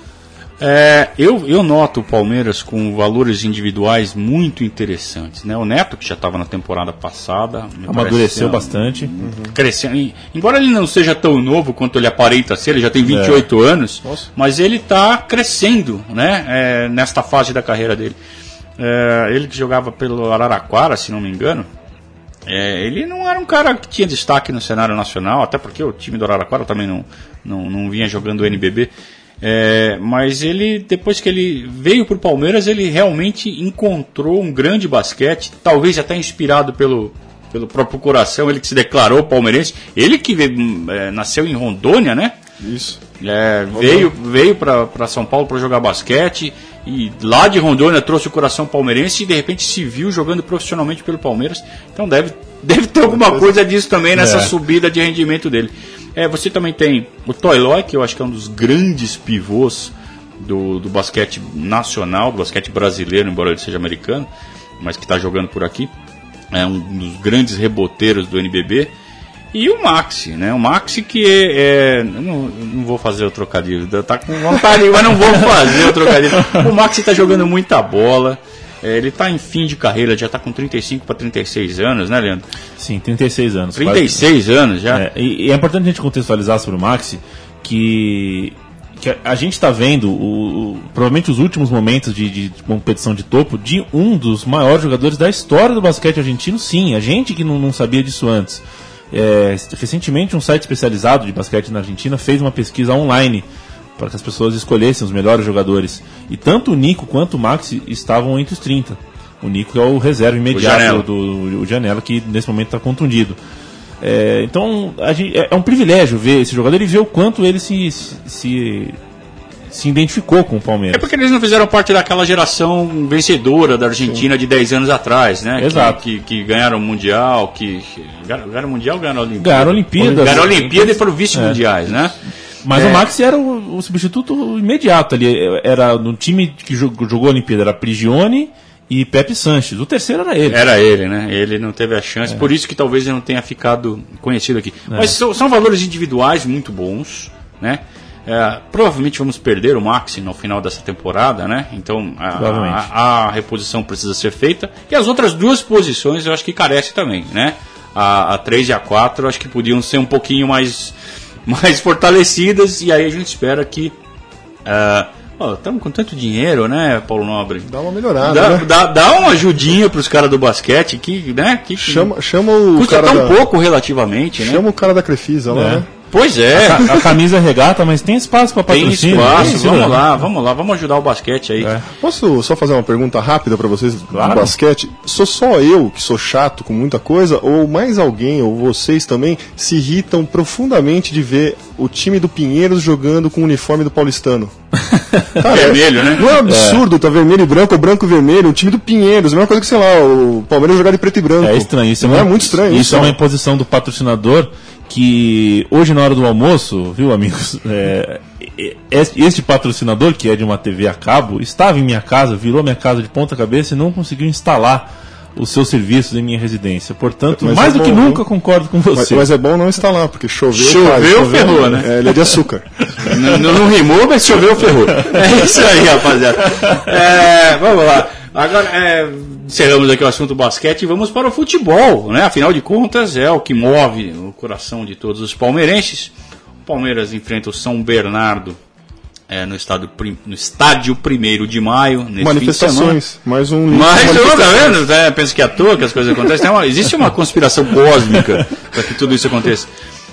Eu noto o Palmeiras com valores individuais muito interessantes, né? O Neto, que já estava na temporada passada, amadureceu bastante. Crescendo. Embora ele não seja tão novo quanto ele aparenta ser, ele já tem 28 anos, mas ele está crescendo, né? Nesta fase da carreira dele. Ele que jogava pelo Araraquara, se não me engano, ele não era um cara que tinha destaque no cenário nacional, até porque o time do Araraquara também não vinha jogando o NBB. Mas ele, depois que ele veio para o Palmeiras, ele realmente encontrou um grande basquete, talvez até inspirado pelo próprio coração, ele que se declarou palmeirense, ele que nasceu em Rondônia, né? Isso. Veio para São Paulo para jogar basquete e lá de Rondônia trouxe o coração palmeirense e de repente se viu jogando profissionalmente pelo Palmeiras. Então deve ter alguma coisa disso também nessa subida de rendimento dele. Você também tem o Toiloi, que eu acho que é um dos grandes pivôs do basquete nacional, do basquete brasileiro, embora ele seja americano, mas que está jogando por aqui. É um dos grandes reboteiros do NBB. E o Maxi, né? O Maxi que não vou fazer o trocadilho, tá com vontade, mas não vou fazer o trocadilho. O Maxi está jogando muita bola. Ele está em fim de carreira, já está com 35 para 36 anos, né, Leandro? Sim, 36 anos. 36 anos já. E é importante a gente contextualizar sobre o Maxi que a gente está vendo provavelmente os últimos momentos de competição de topo de um dos maiores jogadores da história do basquete argentino, sim. A gente que não sabia disso antes. Recentemente um site especializado de basquete na Argentina fez uma pesquisa online para que as pessoas escolhessem os melhores jogadores. E tanto o Nico quanto o Maxi estavam entre os 30. O Nico é o reserva imediato do Janela, que nesse momento está contundido. Então é um privilégio ver esse jogador e ver o quanto ele se identificou com o Palmeiras. Porque eles não fizeram parte daquela geração vencedora da Argentina de 10 anos atrás, né? Exato. Que ganharam o Mundial, ganharam o Mundial ou ganharam a Olimpíada? Ganharam a Olimpíada. Ganharam a Olimpíada e foram vice-mundiais, né? Mas o Maxi era o substituto imediato ali. Era no time que jogou a Olimpíada, era Prigioni e Pepe Sanches. O terceiro era ele. Era ele, né? Ele não teve a chance, por isso que talvez ele não tenha ficado conhecido aqui. Mas são valores individuais muito bons, né? Provavelmente vamos perder o Maxi no final dessa temporada, né? Então a reposição precisa ser feita. E as outras 2 posições eu acho que carece também, né? A 3 e a 4 eu acho que podiam ser um pouquinho mais fortalecidas, e aí a gente espera que Estamos com tanto dinheiro, né, Paulo Nobre? Dá uma melhorada, né? Dá uma ajudinha pros caras do basquete que, né? Chama o custa cara tão pouco relativamente, né? Chama o cara da Crefisa lá, né? Pois é. A camisa é regata, mas tem espaço para patrocínio. Tem espaço, vamos lá, vamos ajudar o basquete aí. Posso só fazer uma pergunta rápida para vocês do basquete? Sou só eu que sou chato com muita coisa, ou mais alguém, ou vocês também, se irritam profundamente de ver o time do Pinheiros jogando com o uniforme do Paulistano? Cara, vermelho, né? Não é um absurdo, tá vermelho e branco, ou branco e vermelho, o time do Pinheiros, a mesma coisa que, sei lá, o Palmeiras jogar de preto e branco. É estranho, isso não é muito estranho. Isso é uma imposição do patrocinador que hoje na hora do almoço, viu, amigos, este patrocinador, que é de uma TV a cabo, estava em minha casa, virou minha casa de ponta cabeça e não conseguiu instalar os seus serviços em minha residência. Portanto, mais do que nunca concordo com você. Mas é bom não instalar, porque choveu, ferrou, né? Ele é de açúcar. Não rimou, mas choveu, ferrou. É isso aí, rapaziada. Vamos lá. Agora, encerramos aqui o assunto basquete e vamos para o futebol, né? Afinal de contas, é o que move o coração de todos os palmeirenses. O Palmeiras enfrenta o São Bernardo no estádio 1º de maio, nesse manifestações, fim de mais um... tá vendo? Penso que é à toa que as coisas acontecem. Existe uma conspiração cósmica para que tudo isso aconteça.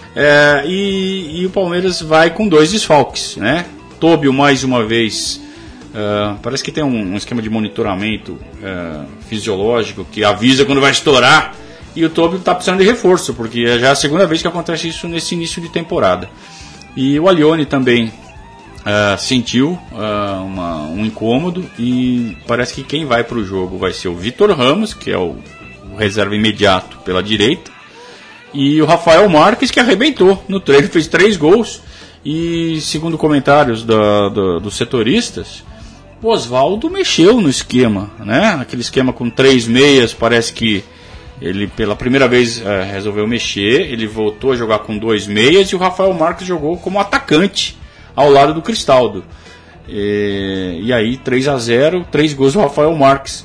E o Palmeiras vai com 2 desfalques, né? Tobio, mais uma vez... parece que tem um esquema de monitoramento fisiológico que avisa quando vai estourar, e o Tobio está precisando de reforço, porque é já a segunda vez que acontece isso nesse início de temporada. E o Alione também sentiu um incômodo, e parece que quem vai para o jogo vai ser o Vitor Ramos, que é o reserva imediato pela direita, e o Rafael Marques, que arrebentou no treino, fez 3 gols, e segundo comentários dos setoristas, o Osvaldo mexeu no esquema, né? Aquele esquema com 3 meias, parece que ele pela primeira vez resolveu mexer, ele voltou a jogar com 2 meias e o Rafael Marques jogou como atacante ao lado do Cristaldo. E aí 3-0, 3 gols do Rafael Marques.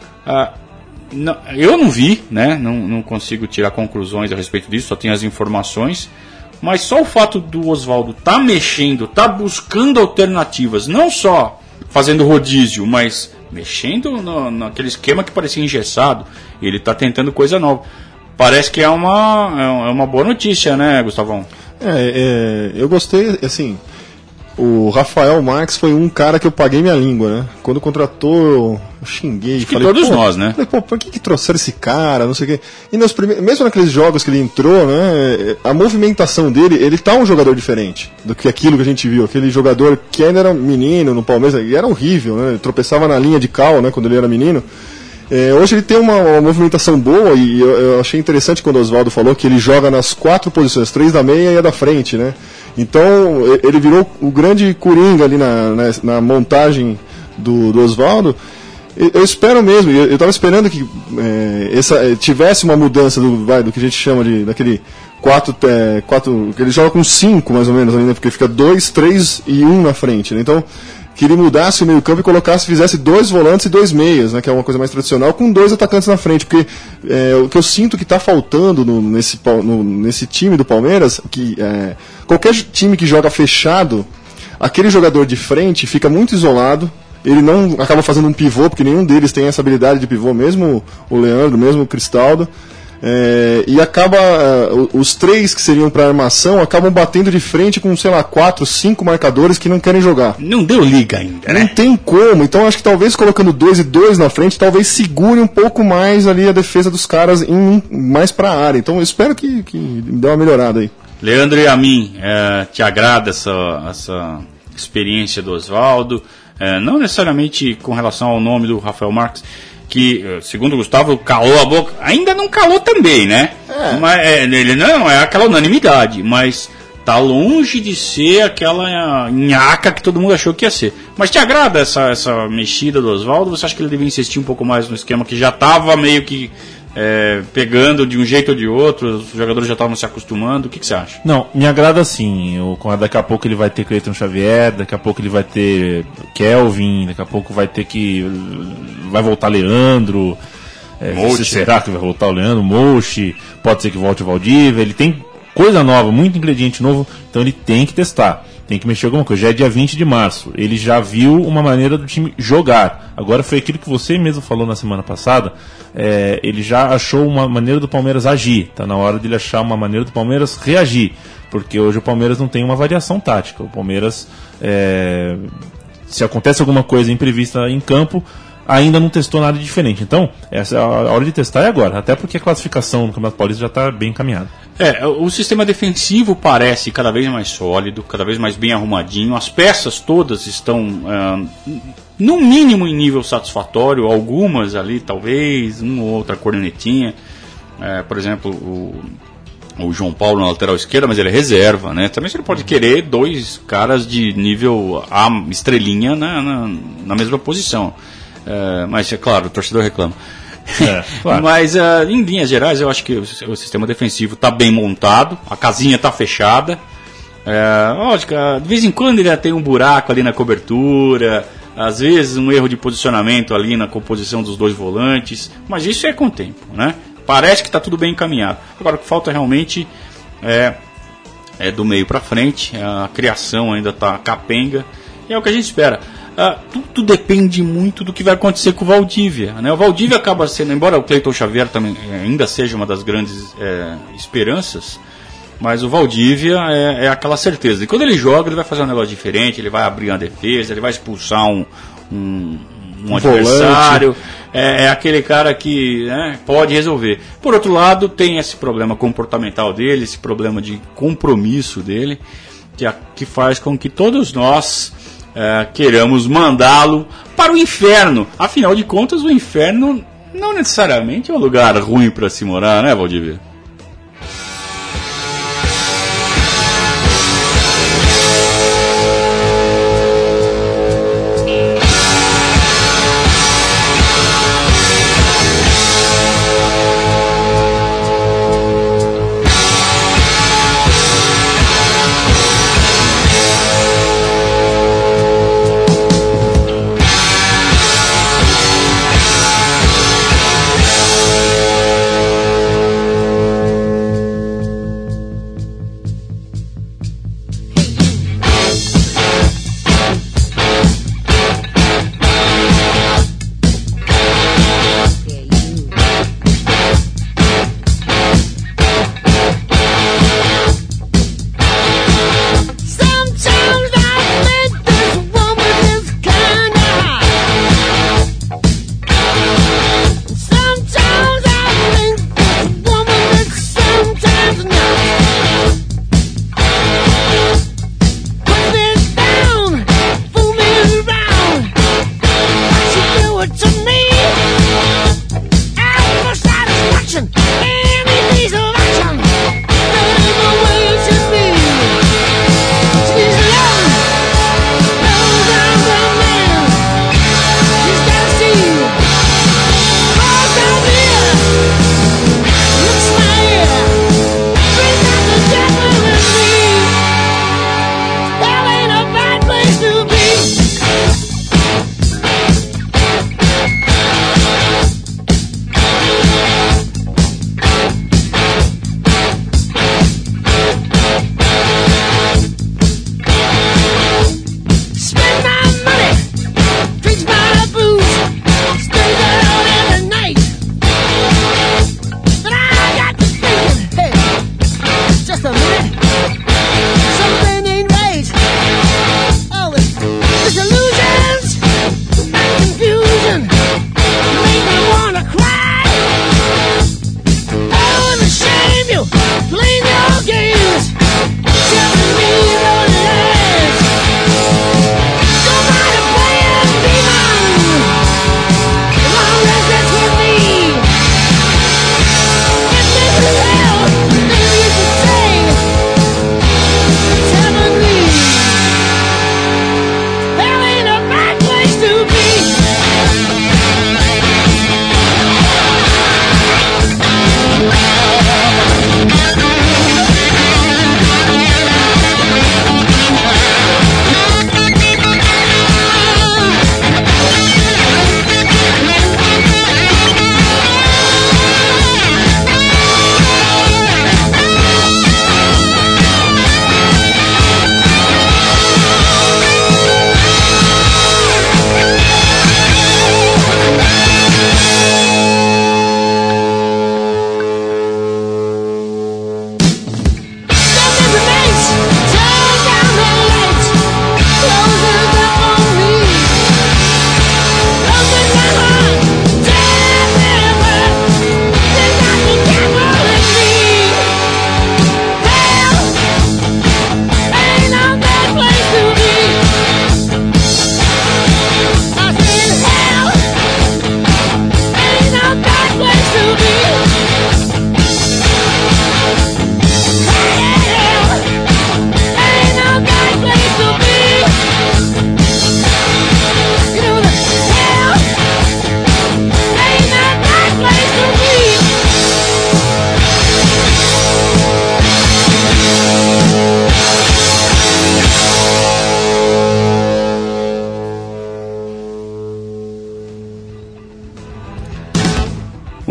Eu não vi, né? Não consigo tirar conclusões a respeito disso, só tenho as informações. Mas só o fato do Osvaldo tá mexendo, tá buscando alternativas, não só fazendo rodízio, mas mexendo naquele esquema que parecia engessado, ele tá tentando coisa nova. Parece que é uma boa notícia, né, Gustavão? Eu gostei, assim, o Rafael Marques foi um cara que eu paguei minha língua, né? Quando contratou, eu xinguei. Acho que falei, todos nós, né? Falei, por que trouxeram esse cara, não sei o quê. E mesmo naqueles jogos que ele entrou, né? A movimentação dele, ele tá um jogador diferente do que aquilo que a gente viu. Aquele jogador que ainda era menino no Palmeiras, e era horrível, né? Ele tropeçava na linha de cal, né? Quando ele era menino. Hoje ele tem uma movimentação boa, e eu achei interessante quando o Osvaldo falou que ele joga nas 4 posições, 3 da meia e a da frente, né? Então ele virou o grande coringa ali na montagem do Osvaldo. Eu espero mesmo, eu estava esperando que tivesse uma mudança do que a gente chama daquele 4, que ele joga com 5 mais ou menos ali, né? Porque fica 2, 3 e 1 na frente, né? Então que ele mudasse o meio campo e fizesse 2 volantes e 2 meias, né, que é uma coisa mais tradicional, com 2 atacantes na frente, porque o que eu sinto que está faltando nesse time do Palmeiras, que qualquer time que joga fechado, aquele jogador de frente fica muito isolado, ele não acaba fazendo um pivô, porque nenhum deles tem essa habilidade de pivô, mesmo o Leandro, mesmo o Cristaldo. E acaba os 3 que seriam para armação acabam batendo de frente com, sei lá, 4, 5 marcadores que não querem jogar. Não deu liga ainda, né? Não tem como, então acho que talvez colocando 2 e 2 na frente, talvez segure um pouco mais ali a defesa dos caras mais para a área. Então eu espero que dê uma melhorada aí. Leandro e a mim, te agrada essa experiência do Osvaldo? Não necessariamente com relação ao nome do Rafael Marques, que, segundo o Gustavo, calou a boca. Ainda não calou também, né? Mas, ele não é aquela unanimidade, mas tá longe de ser aquela nhaca que todo mundo achou que ia ser. Mas te agrada essa mexida do Osvaldo? Você acha que ele devia insistir um pouco mais no esquema que já estava meio que pegando de um jeito ou de outro, os jogadores já estavam se acostumando? O que você acha? Não, me agrada sim. Daqui a pouco ele vai ter Cleiton Xavier, daqui a pouco ele vai ter Kelvin, daqui a pouco vai voltar Leandro. Será que vai voltar o Leandro? Mochi, pode ser que volte o Valdívia. Ele tem coisa nova, muito ingrediente novo, então ele tem que testar. tem que mexer alguma coisa. Já é dia 20 de março, ele já viu uma maneira do time jogar. Agora foi aquilo que você mesmo falou na semana passada, ele já achou uma maneira do Palmeiras agir, está na hora dele achar uma maneira do Palmeiras reagir, porque hoje o Palmeiras não tem uma variação tática. O Palmeiras, se acontece alguma coisa imprevista em campo, ainda não testou nada diferente. Então, essa, a hora de testar é agora, até porque a classificação no Campeonato Paulista já está bem encaminhada. O sistema defensivo parece cada vez mais sólido, cada vez mais bem arrumadinho. As peças todas estão, no mínimo, em nível satisfatório. Algumas ali, talvez, uma ou outra cornetinha. Por exemplo, o João Paulo na lateral esquerda, mas ele é reserva, né? Também você não pode querer dois caras de nível A, estrelinha, na mesma posição. Mas, é claro, o torcedor reclama. Claro. Mas, em linhas gerais, eu acho que o sistema defensivo está bem montado, a casinha está fechada. Lógico, de vez em quando ele tem um buraco ali na cobertura, às vezes um erro de posicionamento ali na composição dos dois volantes, mas isso é com o tempo, né? Parece que está tudo bem encaminhado. Agora, o que falta realmente é do meio para frente, a criação ainda está capenga, e é o que a gente espera. Tudo depende muito do que vai acontecer com o Valdívia, né? O Valdívia acaba sendo, embora o Cleiton Xavier também ainda seja uma das grandes esperanças, mas o Valdívia é aquela certeza. E quando ele joga, ele vai fazer um negócio diferente, ele vai abrir uma defesa, ele vai expulsar um adversário. É aquele cara que pode resolver. Por outro lado, tem esse problema comportamental dele, esse problema de compromisso dele, que faz com que todos nós queramos mandá-lo para o inferno. Afinal de contas, o inferno não necessariamente é um lugar ruim para se morar, né, Valdívia?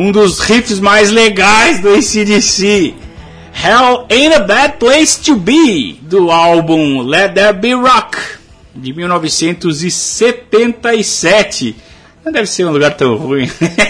um dos riffs mais legais do AC/DC. Hell Ain't a Bad Place to Be, do álbum Let There Be Rock, de 1977. Não deve ser um lugar tão ruim.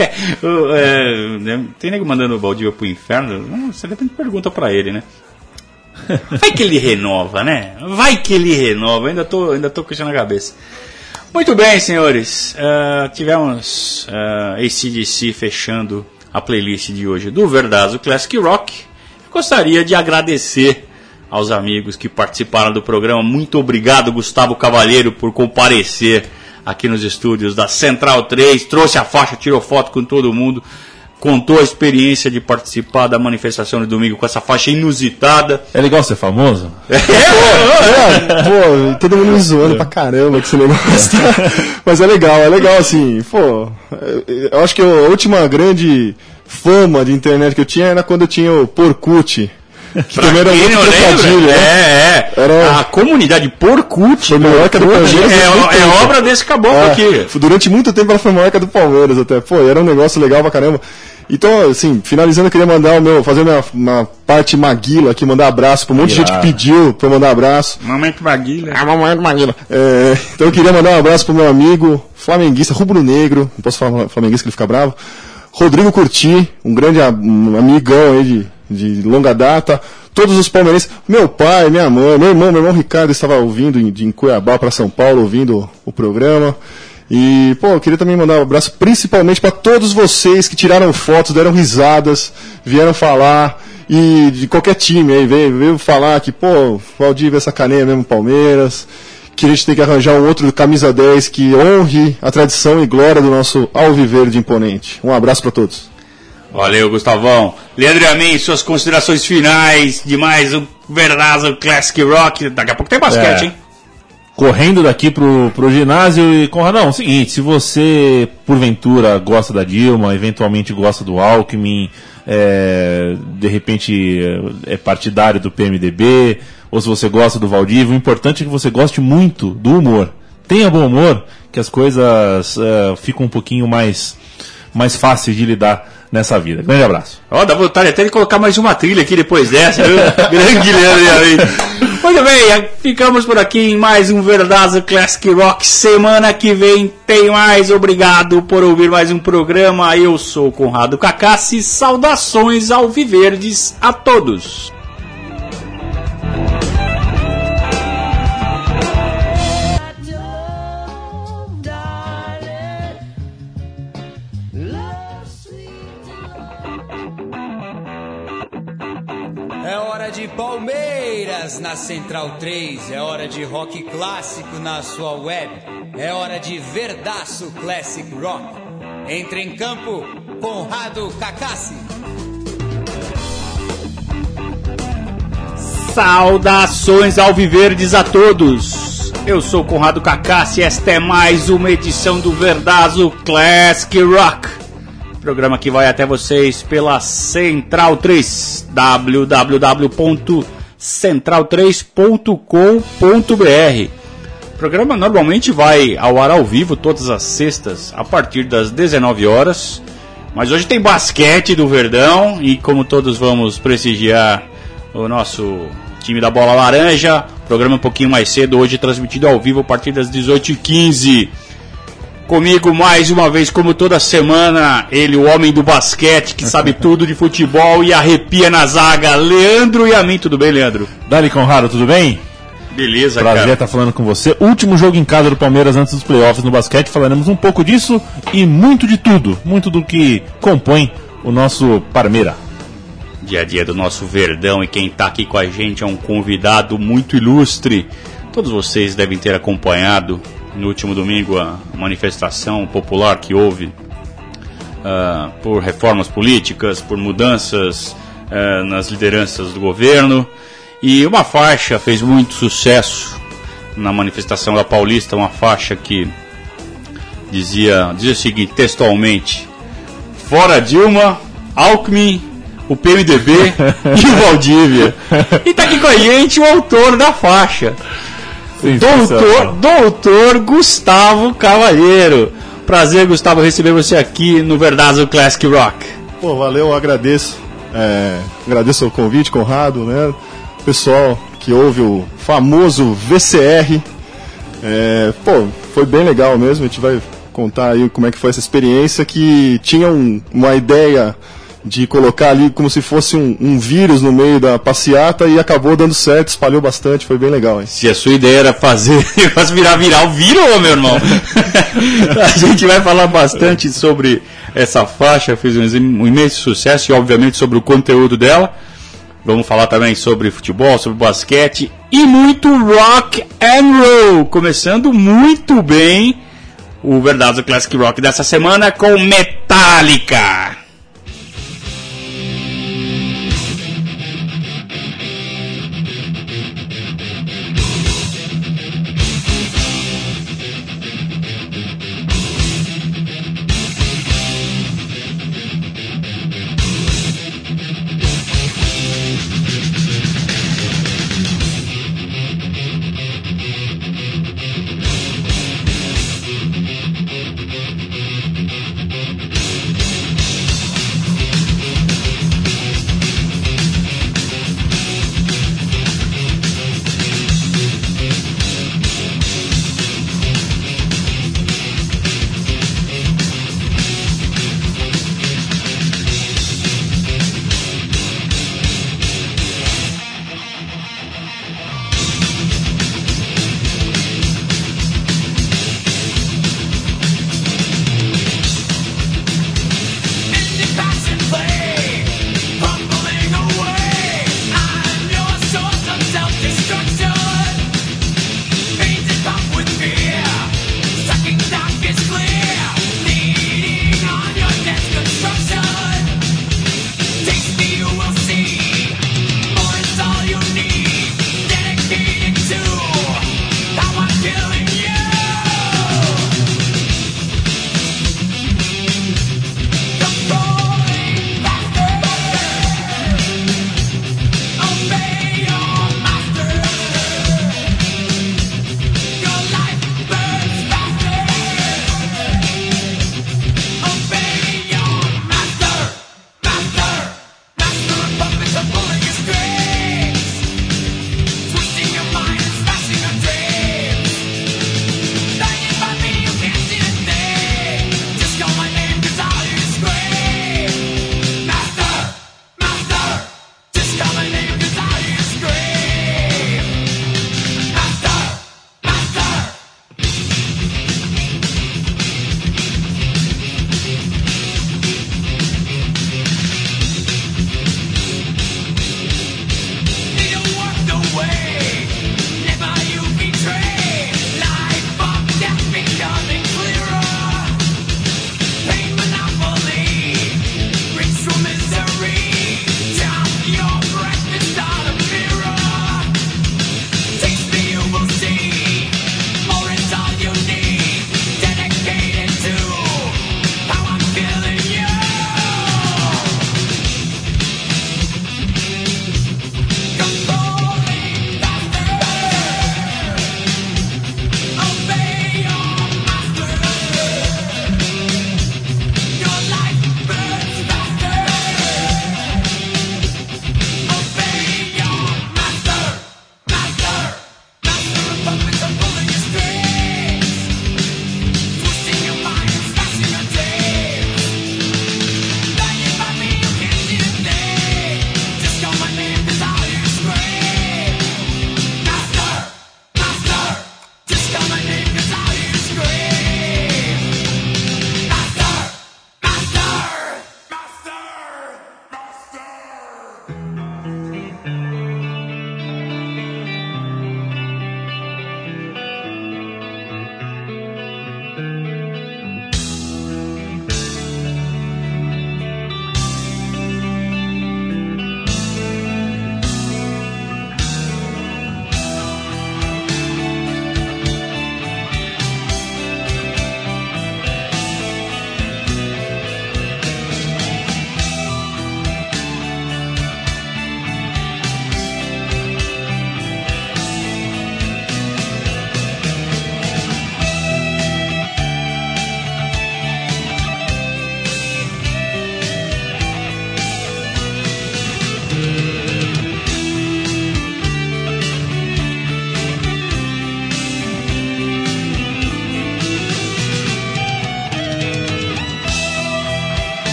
Tem nego mandando o Valdívia pro inferno? Não, você depende, pergunta pra ele, né? Vai que ele renova, né? Vai que ele renova. Ainda tô com isso na cabeça. Muito bem, senhores. Tivemos AC/DC fechando a playlist de hoje do Verdazo Classic Rock. Gostaria de agradecer aos amigos que participaram do programa. Muito obrigado, Gustavo Cavalheiro, por comparecer aqui nos estúdios da Central 3. Trouxe a faixa, tirou foto com todo mundo. Contou a experiência de participar da manifestação de domingo com essa faixa inusitada. É legal ser famoso? Pô, todo mundo me zoando pra caramba com esse negócio. Mas é legal assim, pô. Eu acho que a última grande fama de internet que eu tinha era quando eu tinha o Porkut. Que também era muito trocadilho, né? Era a comunidade Porkut. Foi maior que a do Palmeiras. É obra desse caboclo aqui. Durante muito tempo ela foi maior que a do Palmeiras até. Pô, era um negócio legal pra caramba. Então, assim, finalizando, eu queria fazer uma parte Maguila aqui, mandar abraço pra um monte de gente que pediu pra eu mandar abraço. Momento Maguila. Momento Maguila. Então eu queria mandar um abraço pro meu amigo flamenguista, rubro-negro, não posso falar flamenguista que ele fica bravo, Rodrigo Curti, um grande amigão aí de longa data, todos os palmeirenses, meu pai, minha mãe, meu irmão Ricardo estava ouvindo em Cuiabá para São Paulo, ouvindo o programa. E, pô, eu queria também mandar um abraço principalmente para todos vocês que tiraram fotos, deram risadas, vieram falar, e de qualquer time aí, veio falar que, pô, Valdívia sacaneia mesmo Palmeiras, que a gente tem que arranjar um outro camisa 10 que honre a tradição e glória do nosso alviverde imponente. Um abraço para todos. Valeu, Gustavão. Leandro e a mim, suas considerações finais de mais um Verdazo Classic Rock. Daqui a pouco tem basquete, hein? Correndo daqui pro ginásio e Conradão, é o seguinte, se você porventura gosta da Dilma, eventualmente gosta do Alckmin, de repente é partidário do PMDB, ou se você gosta do Valdívia, o importante é que você goste muito do humor. Tenha bom humor, que as coisas ficam um pouquinho mais fáceis de lidar nessa vida. Grande abraço. Dá vontade até de colocar mais uma trilha aqui depois dessa, viu? Grande Leandro. Muito bem, ficamos por aqui em mais um Verdazo Classic Rock. Semana que vem tem mais. Obrigado por ouvir mais um programa. Eu sou o Conrado Cacassi. Saudações alviverdes a todos. É hora de Palmeiras na Central 3, é hora de rock clássico na sua web, é hora de Verdaço Classic Rock. Entre em campo, Conrado Cacassi. Saudações alviverdes a todos. Eu sou Conrado Cacassi e esta é mais uma edição do Verdazo Classic Rock. Programa que vai até vocês pela Central 3, www.central3.com.br. O programa normalmente vai ao ar ao vivo todas as sextas a partir das 19 horas, mas hoje tem basquete do Verdão e como todos vamos prestigiar o nosso time da Bola Laranja, programa um pouquinho mais cedo, hoje transmitido ao vivo a partir das 18h15. Comigo mais uma vez, como toda semana, ele, o homem do basquete, que sabe tudo de futebol e arrepia na zaga, Leandro Yamin. Tudo bem, Leandro? Dali Conrado, tudo bem? Beleza, Prazer cara. estar falando com você. Último jogo em casa do Palmeiras antes dos playoffs no basquete. Falaremos um pouco disso e muito de tudo. Muito do que compõe o nosso Parmeira. Dia a dia do nosso Verdão, e quem está aqui com a gente é um convidado muito ilustre. Todos vocês devem ter acompanhado no último domingo a manifestação popular que houve por reformas políticas, por mudanças nas lideranças do governo, e uma faixa fez muito sucesso na manifestação da Paulista, uma faixa que dizia o seguinte, textualmente: fora Dilma, Alckmin, o PMDB e o Valdívia. E tá aqui com a gente o autor da faixa, Doutor Gustavo Cavalheiro. Prazer, Gustavo, receber você aqui no Verdazo Classic Rock. Pô, valeu, eu agradeço. Agradeço o convite, Conrado, né? Pessoal que ouve o famoso VCR. Pô, foi bem legal mesmo. A gente vai contar aí como é que foi essa experiência, que tinha uma ideia de colocar ali como se fosse um vírus no meio da passeata e acabou dando certo, espalhou bastante, foi bem legal, hein? Se a sua ideia era fazer negócio virar, virou, meu irmão. A gente vai falar bastante sobre essa faixa, fez um imenso sucesso e obviamente sobre o conteúdo dela. Vamos falar também sobre futebol, sobre basquete e muito rock and roll. Começando muito bem o Verdazo Classic Rock dessa semana com Metallica.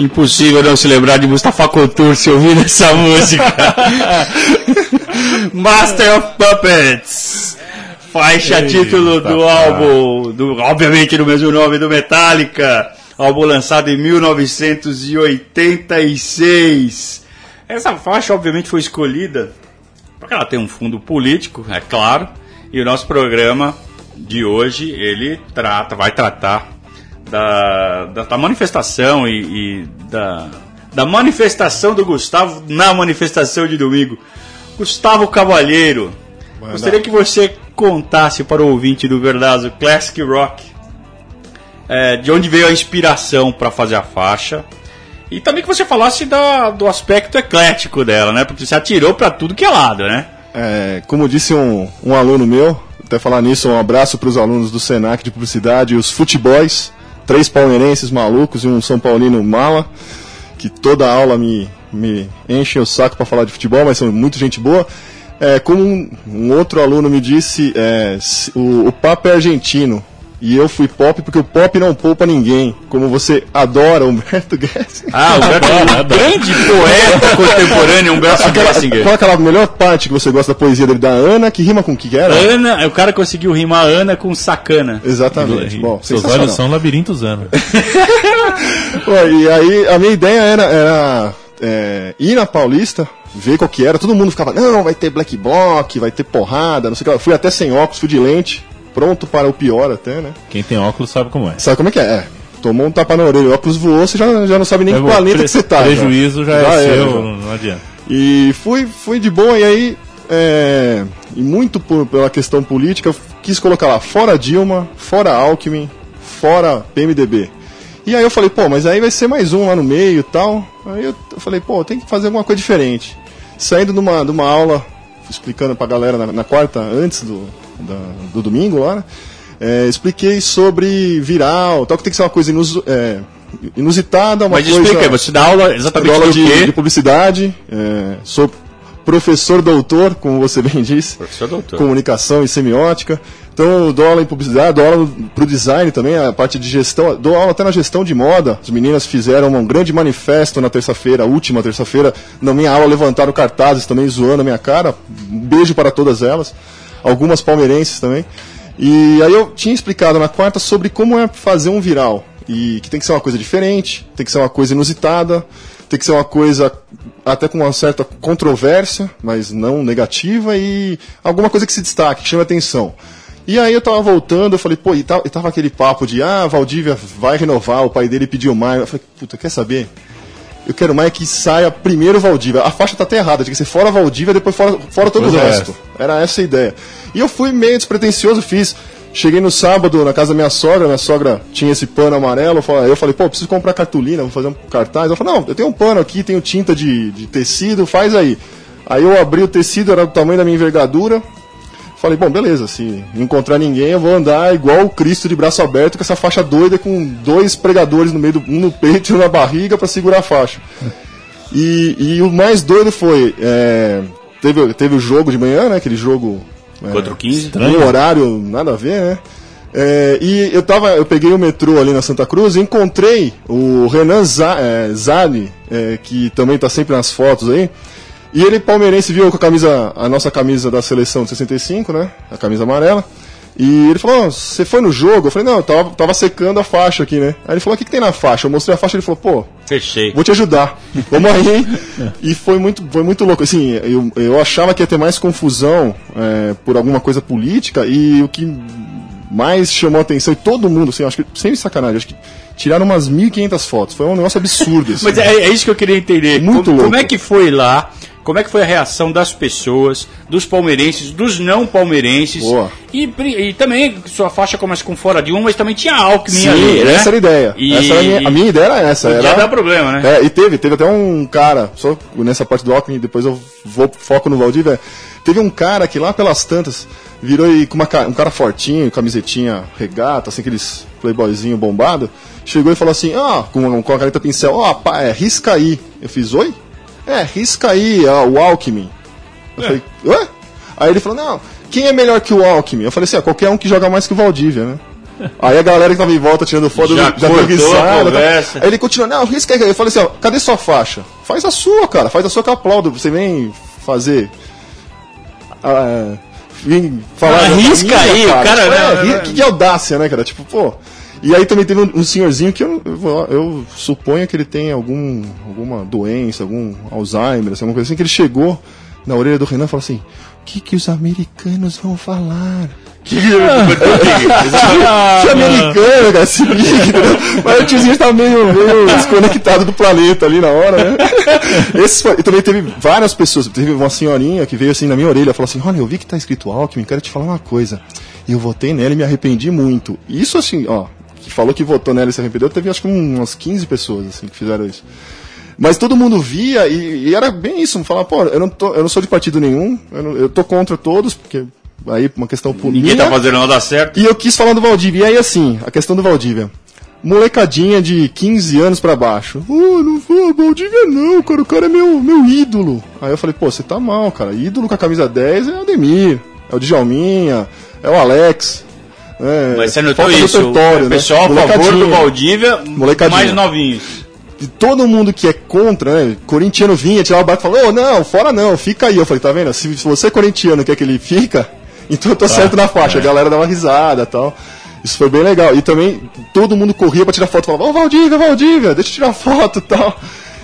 Impossível não se lembrar de Mustafa Couture se ouvir essa música. Master of Puppets. Faixa título do álbum, obviamente no mesmo nome, do Metallica. Álbum lançado em 1986. Essa faixa, obviamente, foi escolhida porque ela tem um fundo político, é claro. E o nosso programa de hoje, ele vai tratar da manifestação e da manifestação do Gustavo na manifestação de domingo. Gustavo Cavalheiro, gostaria que você contasse para o ouvinte do Verdazo Classic Rock de onde veio a inspiração para fazer a faixa e também que você falasse do aspecto eclético dela, né? Porque você atirou para tudo que é lado, né? Como disse um aluno meu, até falar nisso, um abraço para os alunos do Senac de Publicidade, os Futeboys, 3 palmeirenses malucos e um São Paulino mala, que toda aula me enchem o saco para falar de futebol, mas são muito gente boa. Como um outro aluno me disse, o Papa é argentino. E eu fui pop porque o pop não poupa ninguém. Como você adora Humberto Gessinger. Humberto é um grande poeta contemporâneo, Humberto Gessinger. Qual é aquela melhor parte que você gosta da poesia dele? Da Ana, que rima com o que era? Ana, o cara conseguiu rimar Ana com sacana. Exatamente. Bom, seus olhos são labirintos Ana. E aí, a minha ideia era ir na Paulista, ver qual que era. Todo mundo ficava, não, vai ter black bloc, vai ter porrada, não sei o que. Eu fui até sem óculos, fui de lente. Pronto para o pior até, né? Quem tem óculos sabe como é. Sabe como é que é? Tomou um tapa na orelha, o óculos voou, você já não sabe nem que planeta que você tá. O prejuízo já é seu, não adianta. E fui de boa, e aí, e muito pela questão política, eu quis colocar lá, fora Dilma, fora Alckmin, fora PMDB. E aí eu falei, mas aí vai ser mais um lá no meio e tal. Aí eu falei, tem que fazer alguma coisa diferente. Saindo de uma aula, explicando pra galera na quarta, antes do domingo lá, né? Expliquei sobre viral, tal, que tem que ser uma coisa inusitada, uma Mas coisa... Mas explica, você dá aula exatamente do quê? De publicidade, sou professor doutor, como você bem disse, professor doutor. Comunicação e semiótica, então eu dou aula em publicidade, dou aula pro design também, a parte de gestão, dou aula até na gestão de moda. As meninas fizeram um grande manifesto na terça-feira, a última terça-feira, na minha aula levantaram cartazes também zoando a minha cara, um beijo para todas elas. Algumas palmeirenses também. E aí eu tinha explicado na quarta sobre como é fazer um viral. E que tem que ser uma coisa diferente, tem que ser uma coisa inusitada, tem que ser uma coisa até com uma certa controvérsia, mas não negativa, e alguma coisa que se destaque, que chame atenção. E aí eu tava voltando, eu falei, e tava aquele papo de, Valdívia vai renovar, o pai dele pediu mais. Eu falei, quer saber? Eu quero mais que saia primeiro Valdívia. A faixa tá até errada, tinha que ser fora Valdívia, depois fora todo o resto. Era essa a ideia. E eu fui meio despretensioso, cheguei no sábado na casa da minha sogra tinha esse pano amarelo, eu falei, preciso comprar cartolina, vou fazer um cartaz. Eu falei, não, eu tenho um pano aqui, tenho tinta de tecido, faz aí. Aí eu abri o tecido, era do tamanho da minha envergadura. Falei, beleza, se não encontrar ninguém, eu vou andar igual o Cristo de braço aberto, com essa faixa doida, com 2 pregadores no meio, um no peito e um na barriga para segurar a faixa. E o mais doido foi, teve o jogo de manhã, né, aquele jogo... Contra o 15. Um horário, nada a ver, né? E eu peguei o metrô ali na Santa Cruz e encontrei o Renan Zani, que também tá sempre nas fotos aí. E ele, palmeirense, viu com a nossa camisa da seleção de 65, né? A camisa amarela. E ele falou, você foi no jogo? Eu falei, não, eu tava secando a faixa aqui, né? Aí ele falou, o que tem na faixa? Eu mostrei a faixa e ele falou, fechei. Vou te ajudar. Vamos aí. E foi muito louco. Assim, eu achava que ia ter mais confusão por alguma coisa política, e o que mais chamou a atenção, e todo mundo, assim, acho que, sem sacanagem, acho que tiraram umas 1.500 fotos. Foi um negócio absurdo. Assim. Mas é isso que eu queria entender. Muito louco. Como é que foi lá? Como é que foi a reação das pessoas, dos palmeirenses, dos não palmeirenses? Boa. E também, sua faixa começa com fora de um, mas também tinha Alckmin. Sim, ali, né? Essa era a ideia. A minha ideia era essa. Podia dar problema, né? E teve até um cara, só nessa parte do Alckmin, depois eu foco no Valdívia. Teve um cara que lá pelas tantas virou com um cara fortinho, camisetinha regata, assim, aqueles playboyzinho bombado, chegou e falou assim, com a caneta pincel, risca aí. Eu fiz, oi? Risca aí o Alckmin. Eu falei, ué? Aí ele falou, não, quem é melhor que o Alckmin? Eu falei assim, qualquer um que joga mais que o Valdívia, né? Aí a galera que tava em volta tirando foto Já deu risada. conversa. Aí ele continua, não, risca aí. Eu falei assim, ó, cadê sua faixa? Faz a sua, cara, faz a sua que eu aplaudo. Você vem fazer... vem falar... Risca aí, o cara... Que audácia, né, cara? Tipo, pô... E aí também teve um senhorzinho que eu suponho que ele tem alguma doença, algum Alzheimer, alguma coisa assim, que ele chegou na orelha do Renan e falou assim, o que os americanos vão falar? Que americano, cara, se liga, entendeu? Mas o tiozinho estava meio desconectado do planeta ali na hora, né? E também teve várias pessoas, teve uma senhorinha que veio assim na minha orelha e falou assim, olha, eu vi que tá escrito Alckmin, quero te falar uma coisa. E eu votei nela e me arrependi muito. Isso assim, ó, que falou que votou nela e se arrependeu, teve acho que umas 15 pessoas assim, que fizeram isso. Mas todo mundo via e era bem isso, falar, pô, eu não sou de partido nenhum, eu tô contra todos, porque aí uma questão política. Ninguém tá fazendo nada certo. E eu quis falar do Valdívia, e aí assim, a questão do Valdívia. Molecadinha de 15 anos pra baixo. Não vou, Valdívia não, cara, o cara é meu ídolo. Aí eu falei, pô, você tá mal, cara, ídolo com a camisa 10 é o Ademir, é o Djalminha, é o Alex. Mas você notou isso, o pessoal a favor do Valdívia, mais novinhos. E todo mundo que é contra, né, corintiano vinha, tirava o barco e falou, não, fora não, fica aí. Eu falei, tá vendo, se você é corintiano quer que ele fica, então eu tô certo na faixa. A galera dava risada e tal. Isso foi bem legal. E também todo mundo corria pra tirar foto, falava, ô Valdívia, deixa eu tirar foto e tal.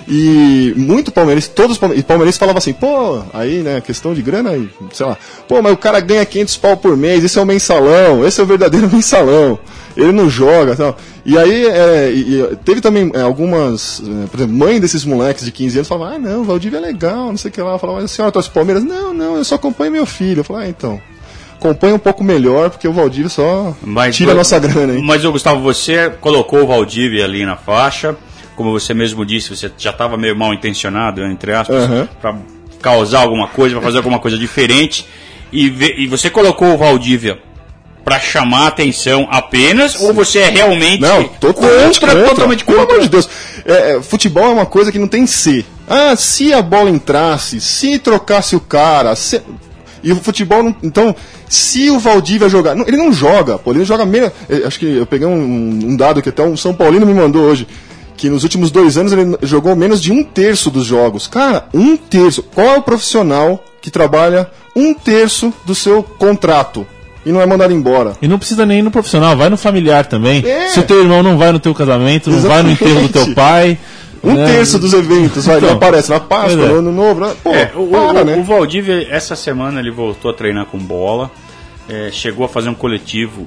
E muito palmeirense, todos os palmeirenses falavam assim, pô, aí, né, questão de grana, sei lá, pô, mas o cara ganha 500 pau por mês, esse é o mensalão, esse é o verdadeiro mensalão, ele não joga, tal. E aí, teve também algumas, por exemplo, mãe desses moleques de 15 anos falava, não, o Valdívia é legal, não sei o que lá, falava, mas a senhora torce Palmeiras? Não, eu só acompanho meu filho. Eu falei, então, acompanha um pouco melhor, porque o Valdívia só tira a nossa grana, hein. Mas, Gustavo, você colocou o Valdívia ali na faixa, como você mesmo disse, você já estava meio mal intencionado, entre aspas, para causar alguma coisa, para fazer alguma coisa diferente, e você colocou o Valdívia para chamar a atenção apenas, ou você é realmente totalmente contra? Pelo amor de Deus, futebol é uma coisa que não tem se. Se a bola entrasse, se trocasse o cara, e o futebol não, então, se o Valdívia jogar, ele não joga, pô, ele joga menos. Acho que eu peguei um dado que até um São Paulino me mandou hoje, que nos últimos 2 anos ele jogou menos de 1/3 dos jogos. Cara, 1/3. Qual é o profissional que trabalha 1/3 do seu contrato e não é mandado embora? E não precisa nem ir no profissional, vai no familiar também. Se o teu irmão não vai no teu casamento, não vai no enterro do teu pai. 1/3 dos eventos, não aparece na Páscoa, no Ano Novo. Pô, né? O Valdívia, essa semana, ele voltou a treinar com bola, chegou a fazer um coletivo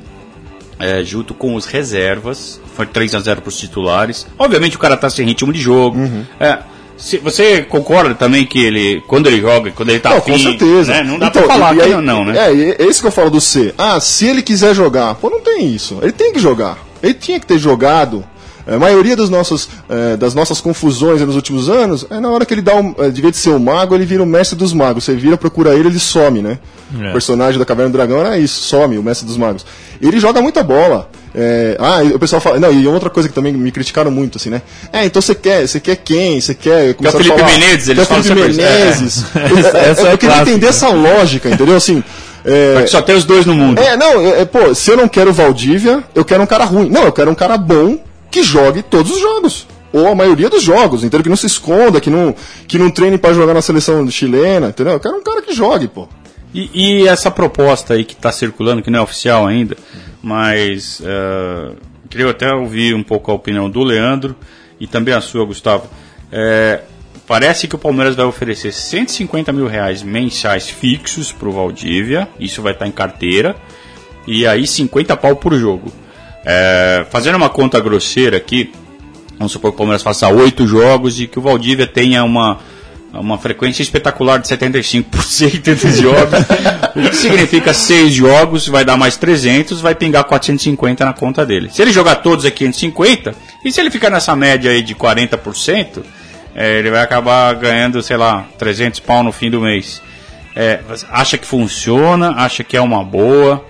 junto com os reservas, foi 3-0 para os titulares. Obviamente o cara está sem ritmo de jogo. Você concorda também que ele, quando ele joga, quando ele está afim, com certeza. Né? Não dá para falar que não, né? É isso que eu falo do C. Se ele quiser jogar, pô, não tem isso. Ele tem que jogar. Ele tinha que ter jogado. A maioria das nossas confusões nos últimos anos é na hora que ele devia de ser um mago, ele vira o mestre dos magos. Você vira, procura ele some, né? O personagem da Caverna do Dragão era isso, some, o mestre dos magos. Ele joga muita bola. O pessoal fala. Não, e outra coisa que também me criticaram muito, assim, né? Então você quer quem? Você quer. Que é o Felipe Menezes, eles falam Felipe Menezes. Eu queria entender essa lógica, entendeu? Assim. Porque só tem os dois no mundo. Pô, se eu não quero o Valdívia, eu quero um cara ruim. Não, eu quero um cara bom que jogue todos os jogos. Ou a maioria dos jogos, entendeu? Que não se esconda, que não treine para jogar na seleção chilena, entendeu? Eu quero um cara que jogue, pô. E essa proposta aí que está circulando, que não é oficial ainda, mas queria até ouvir um pouco a opinião do Leandro e também a sua, Gustavo. Parece que o Palmeiras vai oferecer R$150 mil mensais fixos para o Valdívia, isso vai estar em carteira, e aí 50 pau por jogo. Fazendo uma conta grosseira aqui, vamos supor que o Palmeiras faça 8 jogos e que o Valdívia tenha uma frequência espetacular de 75% entre jogos, o que significa 6 jogos, vai dar mais 300, vai pingar 450 na conta dele. Se ele jogar todos é 550, e se ele ficar nessa média aí de 40%, ele vai acabar ganhando, sei lá, 300 pau no fim do mês. Acha que funciona, acha que é uma boa.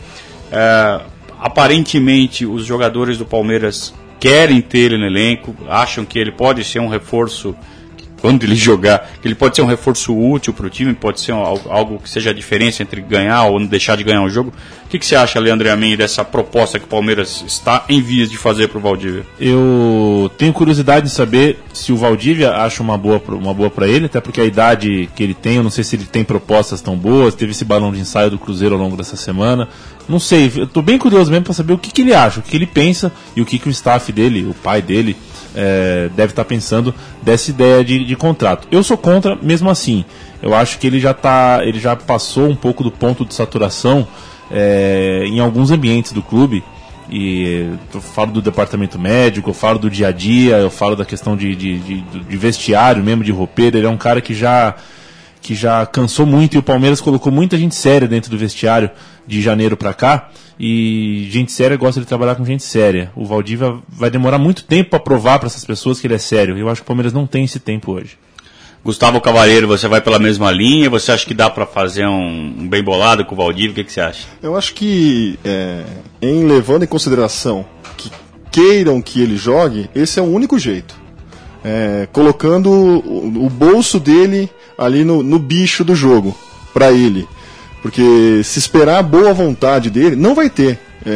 Aparentemente os jogadores do Palmeiras querem ter ele no elenco, acham que ele pode ser um reforço quando ele jogar, que ele pode ser um reforço útil para o time, pode ser algo que seja a diferença entre ganhar ou deixar de ganhar um jogo. O que você acha, Leandro Amin, dessa proposta que o Palmeiras está em vias de fazer para o Valdívia? Eu tenho curiosidade de saber se o Valdívia acha uma boa para ele, até porque a idade que ele tem, eu não sei se ele tem propostas tão boas, teve esse balão de ensaio do Cruzeiro ao longo dessa semana. Não sei, eu tô bem curioso mesmo para saber o que ele acha, o que ele pensa e o que o staff dele, o pai dele, deve estar pensando dessa ideia de contrato. Eu sou contra mesmo assim. Eu acho que ele já passou um pouco do ponto de saturação em alguns ambientes do clube. E eu falo do departamento médico, eu falo do dia a dia, eu falo da questão de vestiário mesmo, de roupeiro. Ele é um cara que já cansou muito, e o Palmeiras colocou muita gente séria dentro do vestiário de janeiro pra cá, e gente séria gosta de trabalhar com gente séria. O Valdívia vai demorar muito tempo para provar para essas pessoas que ele é sério. Eu acho que o Palmeiras não tem esse tempo hoje. Gustavo Cavaleiro, você vai pela mesma linha? Você acha que dá para fazer um bem bolado com o Valdívia? O que você acha? Eu acho que, levando em consideração que queiram que ele jogue, esse é o único jeito. Colocando o bolso dele ali no bicho do jogo, para ele. Porque se esperar a boa vontade dele, não vai ter.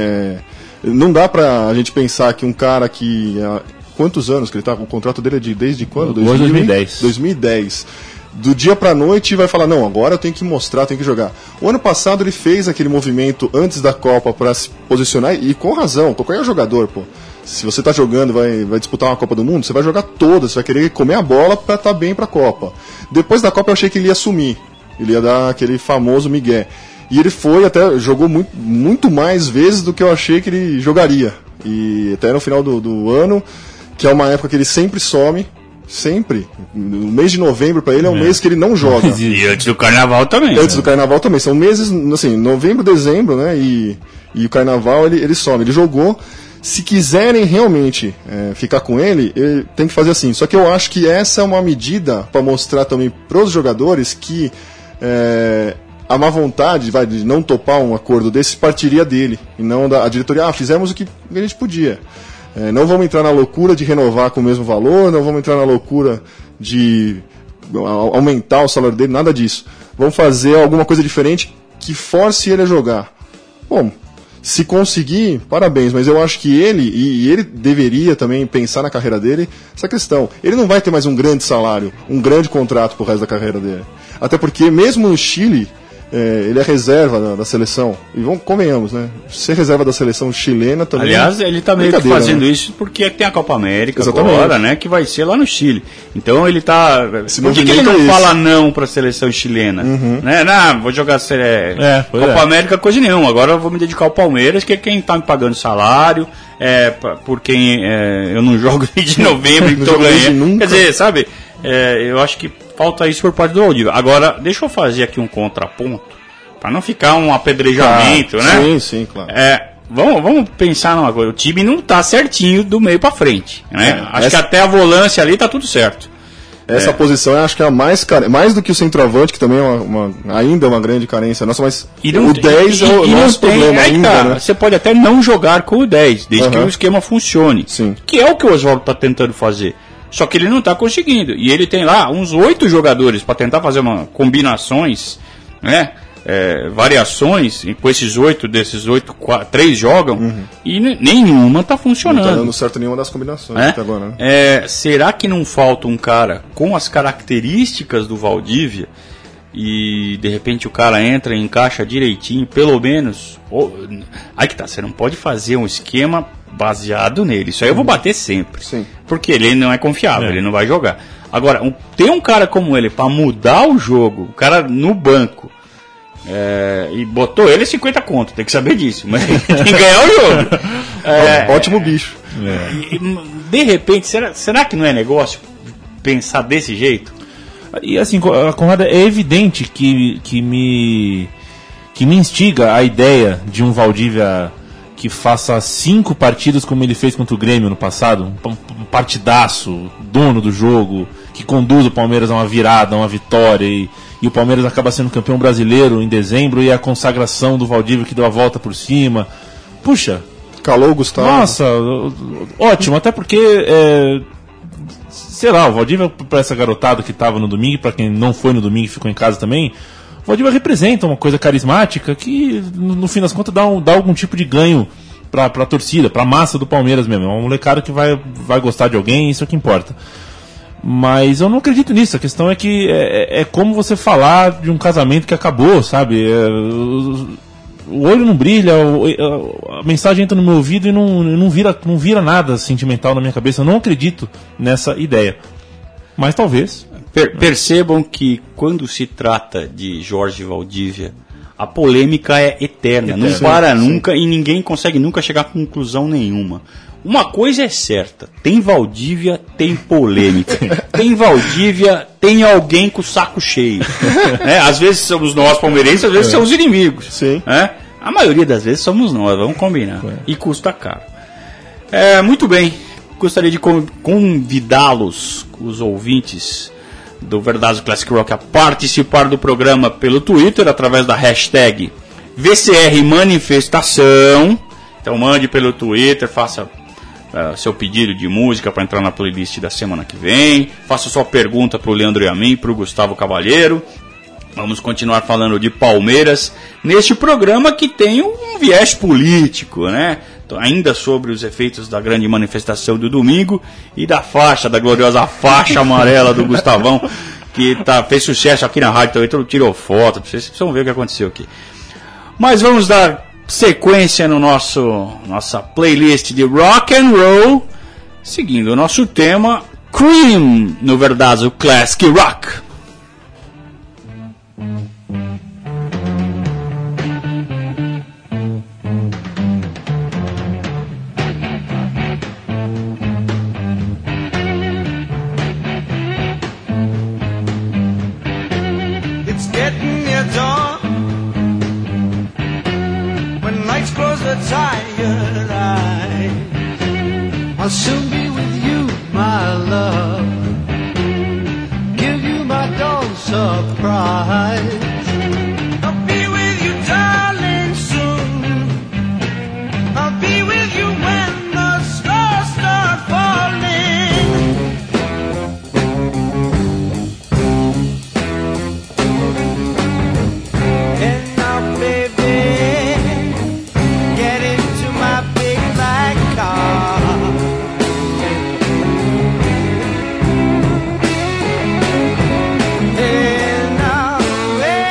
Não dá pra gente pensar que um cara que... Quantos anos que ele tá? O contrato dele é desde quando? 2010. 2010. Do dia pra noite vai falar, não, agora eu tenho que mostrar, eu tenho que jogar. O ano passado ele fez aquele movimento antes da Copa para se posicionar, e com razão, qualquer jogador, pô. Se você tá jogando, vai disputar uma Copa do Mundo, você vai jogar todas, você vai querer comer a bola pra estar bem pra Copa. Depois da Copa eu achei que ele ia sumir. Ele ia dar aquele famoso migué. E ele até jogou muito mais vezes do que eu achei que ele jogaria. E até no final do ano, que é uma época que ele sempre some, sempre. O mês de novembro para ele é um mês que ele não joga. E antes do Carnaval também. Antes do Carnaval também. São meses, assim, novembro, dezembro, né? E o Carnaval ele some. Ele jogou. Se quiserem realmente ficar com ele tem que fazer assim. Só que eu acho que essa é uma medida para mostrar também pros jogadores que a má vontade de não topar um acordo desse partiria dele, e não a diretoria, fizemos o que a gente podia. Não vamos entrar na loucura de renovar com o mesmo valor, não vamos entrar na loucura de aumentar o salário dele, nada disso. Vamos fazer alguma coisa diferente que force ele a jogar. Bom, se conseguir, parabéns, mas eu acho que ele deveria também pensar na carreira dele essa questão. Ele não vai ter mais um grande salário, um grande contrato pro resto da carreira dele. Até porque, mesmo no Chile, ele é reserva da seleção. E convenhamos, né? Ser reserva da seleção chilena também. Aliás, ele está meio que fazendo isso porque tem a Copa América agora, né? Que vai ser lá no Chile. Então ele está. Por que ele não fala não para a seleção chilena? Né? Não, vou jogar Copa América, coisa nenhuma. Agora eu vou me dedicar ao Palmeiras, que é quem está me pagando salário. Por quem eu não jogo desde novembro, então ganhei. Quer dizer, sabe? Eu acho que falta isso por parte do Valdívia. Agora, deixa eu fazer aqui um contraponto, para não ficar um apedrejamento, né? Sim, claro. Vamos pensar numa coisa. O time não tá certinho do meio para frente, né? Acho que até a volância ali tá tudo certo. Essa posição eu acho que é a mais do que o centroavante, que também ainda é uma grande carência nossa, mas o 10 é o nosso problema ainda, né? Você pode até não jogar com o 10, desde que o esquema funcione. Sim. Que é o que o Oswaldo tá tentando fazer. Só que ele não está conseguindo. E ele tem lá uns 8 jogadores para tentar fazer combinações, né? Variações. E com esses 8, 3 jogam. E nenhuma está funcionando. Não está dando certo nenhuma das combinações até agora, né? Será que não falta um cara com as características do Valdívia? E de repente o cara entra e encaixa direitinho, pelo menos. Aí que tá, você não pode fazer um esquema baseado nele. Isso aí eu vou bater sempre. Sim. Porque ele não é confiável, ele não vai jogar. Agora, tem um cara como ele para mudar o jogo, o cara no banco, e botou ele 50 conto, tem que saber disso, mas tem que ganhar o jogo. Ótimo bicho. De repente, será que não é negócio pensar desse jeito? E assim, Conrado, é evidente que me instiga a ideia de um Valdívia que faça 5 partidas como ele fez contra o Grêmio no passado, um partidaço, dono do jogo, que conduz o Palmeiras a uma virada, a uma vitória, e o Palmeiras acaba sendo campeão brasileiro em dezembro, e a consagração do Valdívia que deu a volta por cima. Puxa, calou o Gustavo. Nossa, ótimo, até porque sei lá, o Valdívia, pra essa garotada que tava no domingo, pra quem não foi no domingo e ficou em casa também, o Valdívia representa uma coisa carismática que, no fim das contas, dá algum tipo de ganho pra torcida, pra massa do Palmeiras mesmo. É um molecado que vai gostar de alguém, isso é o que importa. Mas eu não acredito nisso. A questão é que é como você falar de um casamento que acabou, sabe? O olho não brilha, a mensagem entra no meu ouvido e não vira nada sentimental na minha cabeça. Eu não acredito nessa ideia. Mas talvez. Percebam que quando se trata de Jorge Valdívia, a polêmica é eterna. Não para nunca e ninguém consegue nunca chegar a conclusão nenhuma. Uma coisa é certa, tem Valdívia, tem polêmica. Tem Valdívia, tem alguém com o saco cheio. Né? Às vezes somos nós palmeirenses, às vezes são os inimigos. Sim. Né? A maioria das vezes somos nós, vamos combinar. E custa caro. Muito bem, gostaria de convidá-los, os ouvintes do Verdazo Classic Rock, a participar do programa pelo Twitter, através da hashtag VCR Manifestação. Então mande pelo Twitter, faça seu pedido de música para entrar na playlist da semana que vem. Faça sua pergunta para o Leandro e a mim, para o Gustavo Cavalheiro. Vamos continuar falando de Palmeiras neste programa que tem um viés político, né? Então, ainda sobre os efeitos da grande manifestação do domingo e da gloriosa faixa amarela do Gustavão, que fez sucesso aqui na rádio também. Todo mundo tirou foto, vocês precisam ver o que aconteceu aqui. Mas vamos dar sequência no nossa playlist de rock and roll, seguindo o nosso tema Cream no Verdazo Classic Rock. It's getting near dawn. Close the tired eyes. I'll soon be with you, my love. Give you my dawn surprise. I'll be with you, darling, soon. I'll be with you when the stars start falling. And now, baby, and now,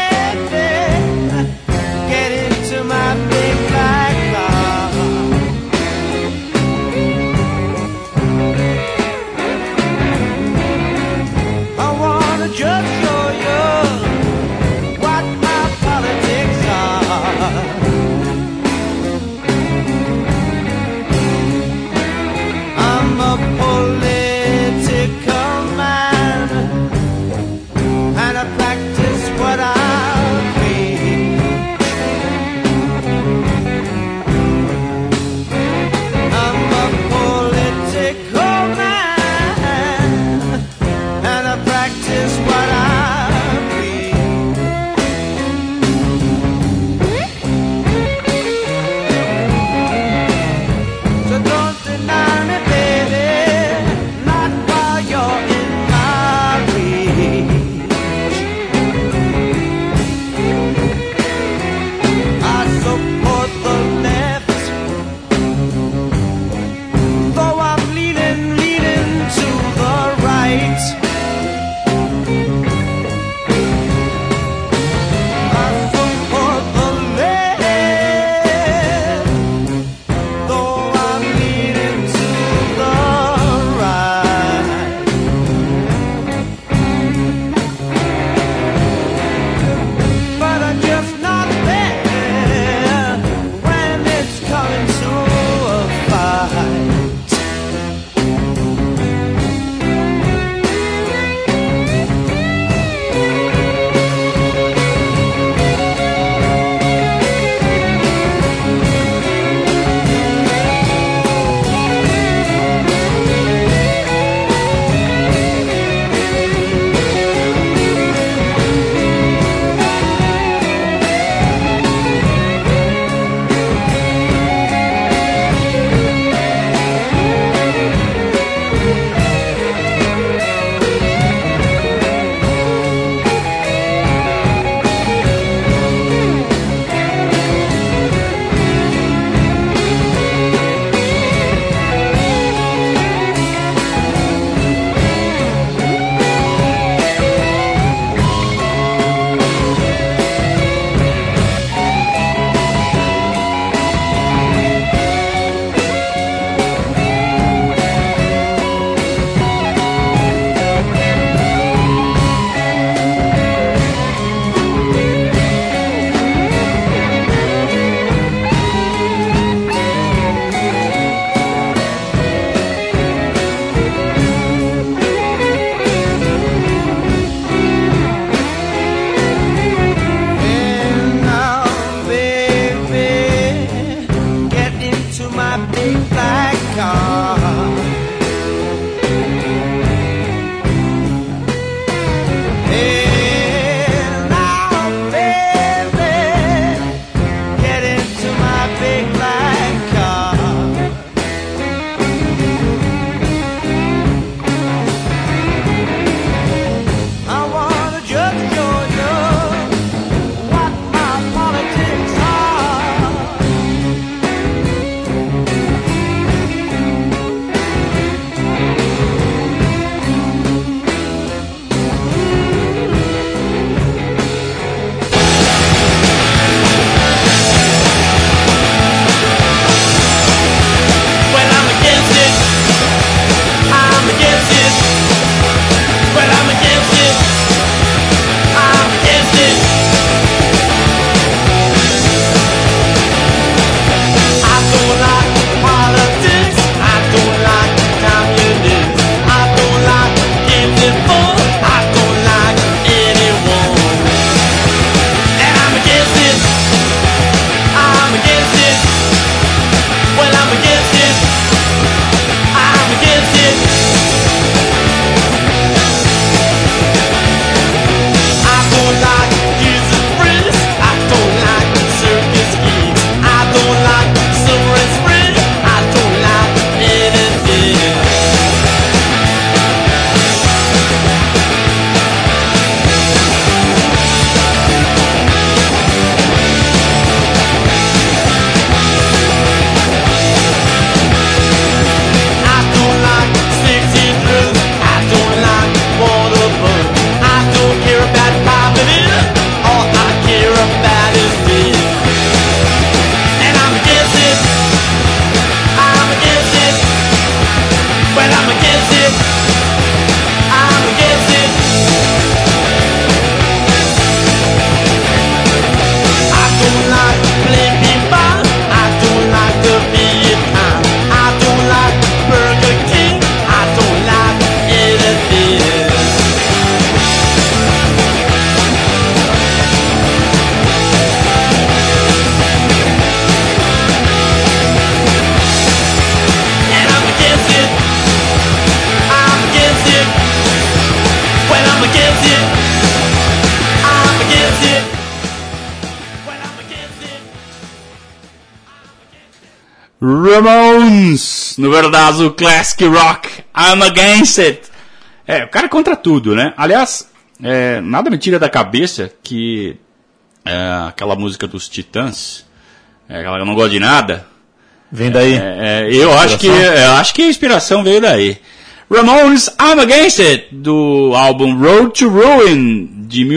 Ramones, no Verdazo Classic Rock, I'm Against It. O cara é contra tudo, né? Aliás, nada me tira da cabeça que aquela música dos Titãs, aquela que eu não gosto de nada, Vem daí. eu acho que a inspiração veio daí. Ramones, I'm Against It, do álbum Road to Ruin, de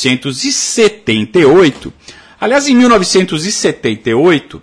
1978. Aliás, em 1978,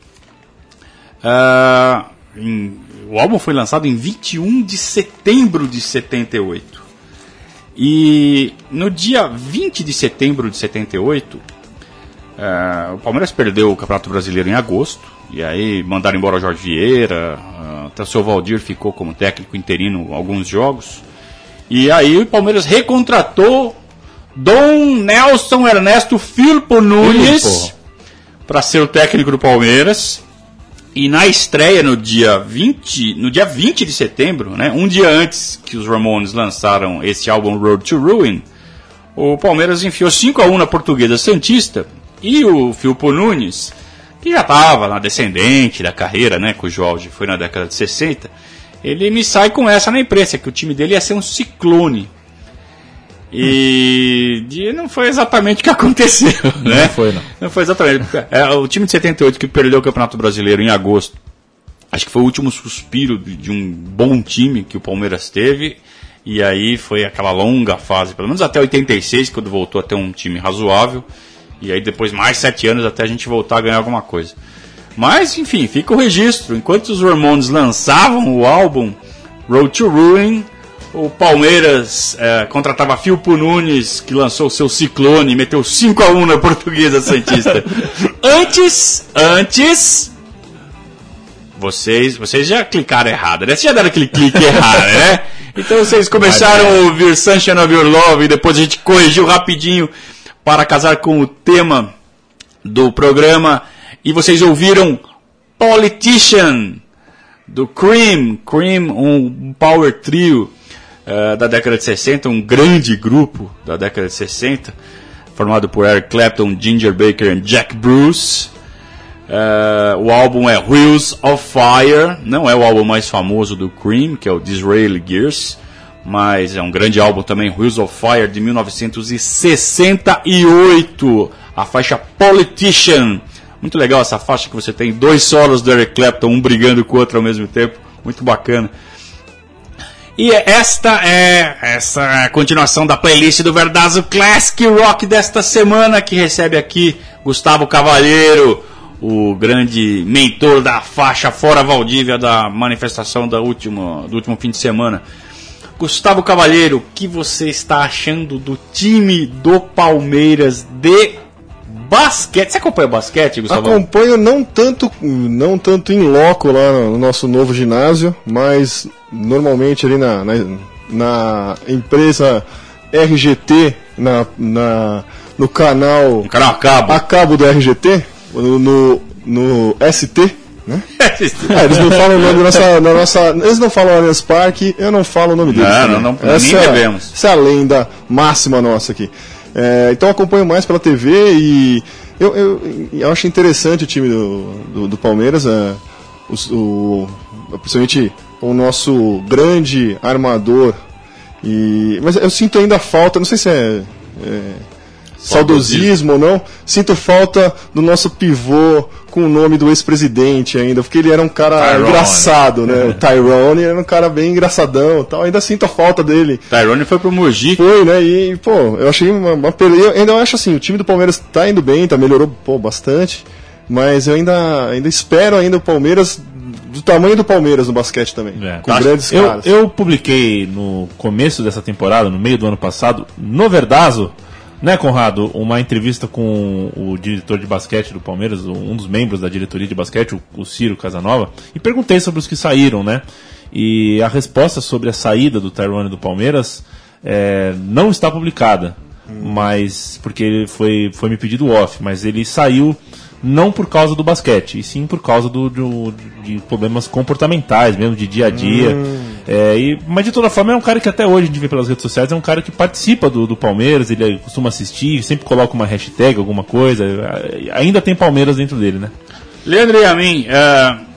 o álbum foi lançado em 21 de setembro de 78. E no dia 20 de setembro de 78, o Palmeiras perdeu o Campeonato Brasileiro em agosto. E aí mandaram embora o Jorge Vieira, até o seu Valdir ficou como técnico interino alguns jogos. E aí o Palmeiras recontratou Dom Nelson Ernesto Firpo Nunes para ser o técnico do Palmeiras. E na estreia no dia 20 de setembro, né, um dia antes que os Ramones lançaram esse álbum Road to Ruin, o Palmeiras enfiou 5-1 na Portuguesa Santista. E o Firpo Nunes, que já estava na descendente da carreira, né, cujo auge foi na década de 60, ele me sai com essa na imprensa, que o time dele ia ser um ciclone. E não foi exatamente o que aconteceu, né? Não foi exatamente. O time de 78 que perdeu o Campeonato Brasileiro em agosto, acho que foi o último suspiro de um bom time que o Palmeiras teve. E aí foi aquela longa fase, pelo menos até 86, quando voltou a ter um time razoável. E aí depois mais 7 anos até a gente voltar a ganhar alguma coisa. Mas, enfim, fica o registro. Enquanto os Ramones lançavam o álbum Road to Ruin, o Palmeiras contratava Firpo Nunes, que lançou o seu Ciclone e meteu 5-1 na Portuguesa Santista. Antes... Vocês já clicaram errado, né? Vocês já deram aquele clique errado, né? Então vocês começaram a ouvir Sunshine of Your Love e depois a gente corrigiu rapidinho para casar com o tema do programa. E vocês ouviram Politician, do Cream, um power trio da década de 60, um grande grupo da década de 60, formado por Eric Clapton, Ginger Baker e Jack Bruce. O álbum é Wheels of Fire, não é o álbum mais famoso do Cream, que é o Disraeli Gears, mas é um grande álbum também, Wheels of Fire, de 1968, a faixa Politician. Muito legal essa faixa, que você tem 2 solos do Eric Clapton, um brigando com o outro ao mesmo tempo, muito bacana. E esta é a continuação da playlist do Verdazo Classic Rock desta semana, que recebe aqui Gustavo Cavalheiro, o grande mentor da faixa Fora Valdívia da manifestação do último fim de semana. Gustavo Cavalheiro, o que você está achando do time do Palmeiras de basquete? Você acompanha basquete, Gustavo? Acompanho não tanto em loco lá no nosso novo ginásio, mas normalmente ali na empresa RGT, no canal a cabo do RGT, no ST, né? Eles não falam o nome da nossa. Eles não falam Allianz Parque, eu não falo o nome deles. Não, nem devemos. Essa é a lenda máxima nossa aqui. Então eu acompanho mais pela TV e eu acho interessante o time do Palmeiras, principalmente o nosso grande armador. Mas eu sinto ainda falta, não sei se é saudosismo ou não, sinto falta do nosso pivô com o nome do ex-presidente ainda, porque ele era um cara engraçado, né? O Tyrone era um cara bem engraçadão, tal. Ainda sinto a falta dele. Tyrone foi pro Mogi. Foi, né? E, eu achei uma peleia. Ainda acho assim, o time do Palmeiras tá indo bem, melhorou bastante, mas eu ainda espero o Palmeiras do tamanho do Palmeiras no basquete também, com grandes caras. Eu publiquei no começo dessa temporada, no meio do ano passado, no Verdazo, né, Conrado, uma entrevista com o diretor de basquete do Palmeiras, um dos membros da diretoria de basquete, o Ciro Casanova, e perguntei sobre os que saíram, né? E a resposta sobre a saída do Tyrone do Palmeiras não está publicada, mas porque ele foi me pedido off, mas ele saiu não por causa do basquete, e sim por causa de problemas comportamentais, mesmo de dia a dia. Mas de toda forma é um cara que até hoje a gente vê pelas redes sociais, é um cara que participa do Palmeiras, ele costuma assistir, sempre coloca uma hashtag, alguma coisa, ainda tem Palmeiras dentro dele, né? Leandro e a mim,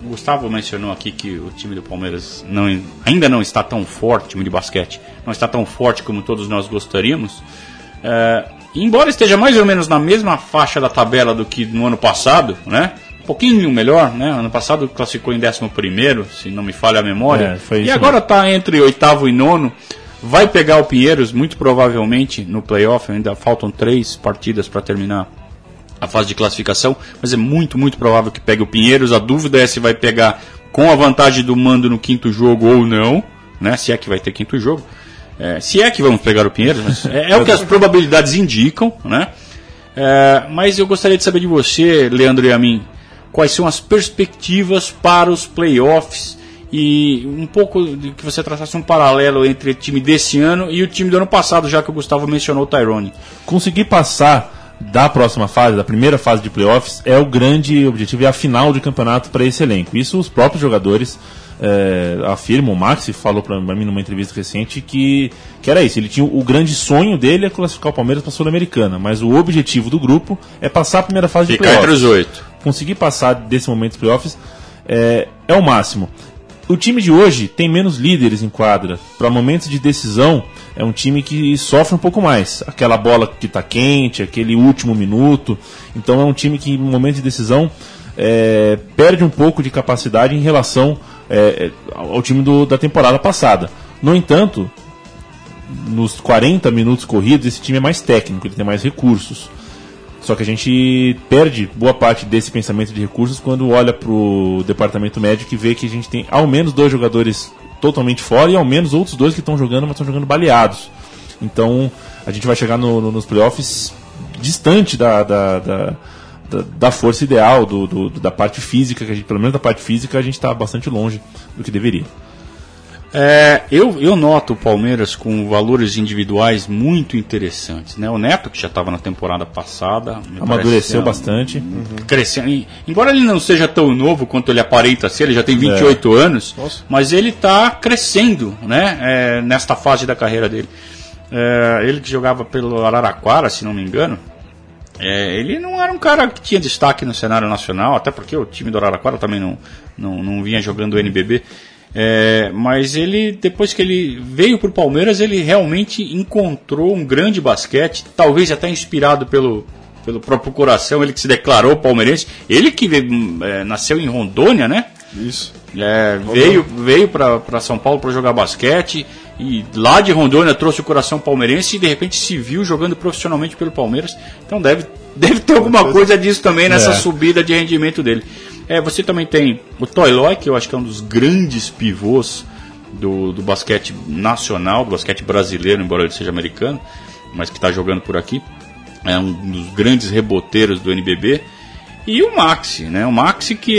o Gustavo mencionou aqui que o time do Palmeiras ainda não está tão forte, o time de basquete, não está tão forte como todos nós gostaríamos. Embora esteja mais ou menos na mesma faixa da tabela do que no ano passado, né? Um pouquinho melhor, né? Ano passado classificou em 11º, se não me falha a memória. E agora está entre 8º e 9º. Vai pegar o Pinheiros, muito provavelmente, no playoff. Ainda faltam 3 partidas para terminar a fase de classificação, mas é muito, muito provável que pegue o Pinheiros. A dúvida é se vai pegar com a vantagem do mando no 5º jogo ou não, né? Se é que vai ter 5º jogo. Se é que vamos pegar o Pinheiros, mas é o que as probabilidades indicam, né? Mas eu gostaria de saber de você, Leandro e a mim, quais são as perspectivas para os playoffs e um pouco de que você traçasse um paralelo entre o time desse ano e o time do ano passado, já que o Gustavo mencionou o Tyrone. Conseguir passar da próxima fase, da primeira fase de playoffs, é o grande objetivo e a final de campeonato para esse elenco. Isso os próprios jogadores afirmam. O Maxi falou para mim numa entrevista recente que era isso. Ele tinha o grande sonho dele é classificar o Palmeiras para a Sul-Americana, mas o objetivo do grupo é passar a primeira fase de playoffs. Ficar entre os 8. Conseguir passar desse momento dos playoffs é o máximo. O time de hoje tem menos líderes em quadra. Para momentos de decisão, é um time que sofre um pouco mais. Aquela bola que está quente, aquele último minuto. Então é um time que, no momento de decisão, perde um pouco de capacidade em relação ao time da temporada passada. No entanto, nos 40 minutos corridos, esse time é mais técnico, ele tem mais recursos. Só que a gente perde boa parte desse pensamento de recursos quando olha para o departamento médico e vê que a gente tem ao menos 2 jogadores totalmente fora e ao menos outros 2 que estão jogando, mas estão jogando baleados. Então a gente vai chegar nos playoffs distante da força ideal, da parte física, que a gente, pelo menos da parte física, a gente está bastante longe do que deveria. Eu noto o Palmeiras com valores individuais muito interessantes, né? O Neto, que já estava na temporada passada, amadureceu bastante, crescendo. Embora ele não seja tão novo quanto ele aparenta ser, ele já tem 28 anos. Nossa. Mas ele está crescendo, né? Nesta fase da carreira dele. Ele que jogava pelo Araraquara, se não me engano, ele não era um cara que tinha destaque no cenário nacional, até porque o time do Araraquara também não vinha jogando o NBB. Mas ele, depois que ele veio para o Palmeiras, ele realmente encontrou um grande basquete, talvez até inspirado pelo próprio coração, ele que se declarou palmeirense, ele que nasceu em Rondônia, né? Isso. Veio para São Paulo para jogar basquete e lá de Rondônia trouxe o coração palmeirense e de repente se viu jogando profissionalmente pelo Palmeiras. Então deve ter alguma coisa disso também nessa subida de rendimento dele. Você também tem o Toiloi, que eu acho que é um dos grandes pivôs do basquete nacional, do basquete brasileiro, embora ele seja americano, mas que está jogando por aqui. É um dos grandes reboteiros do NBB. E o Maxi, né? O Maxi que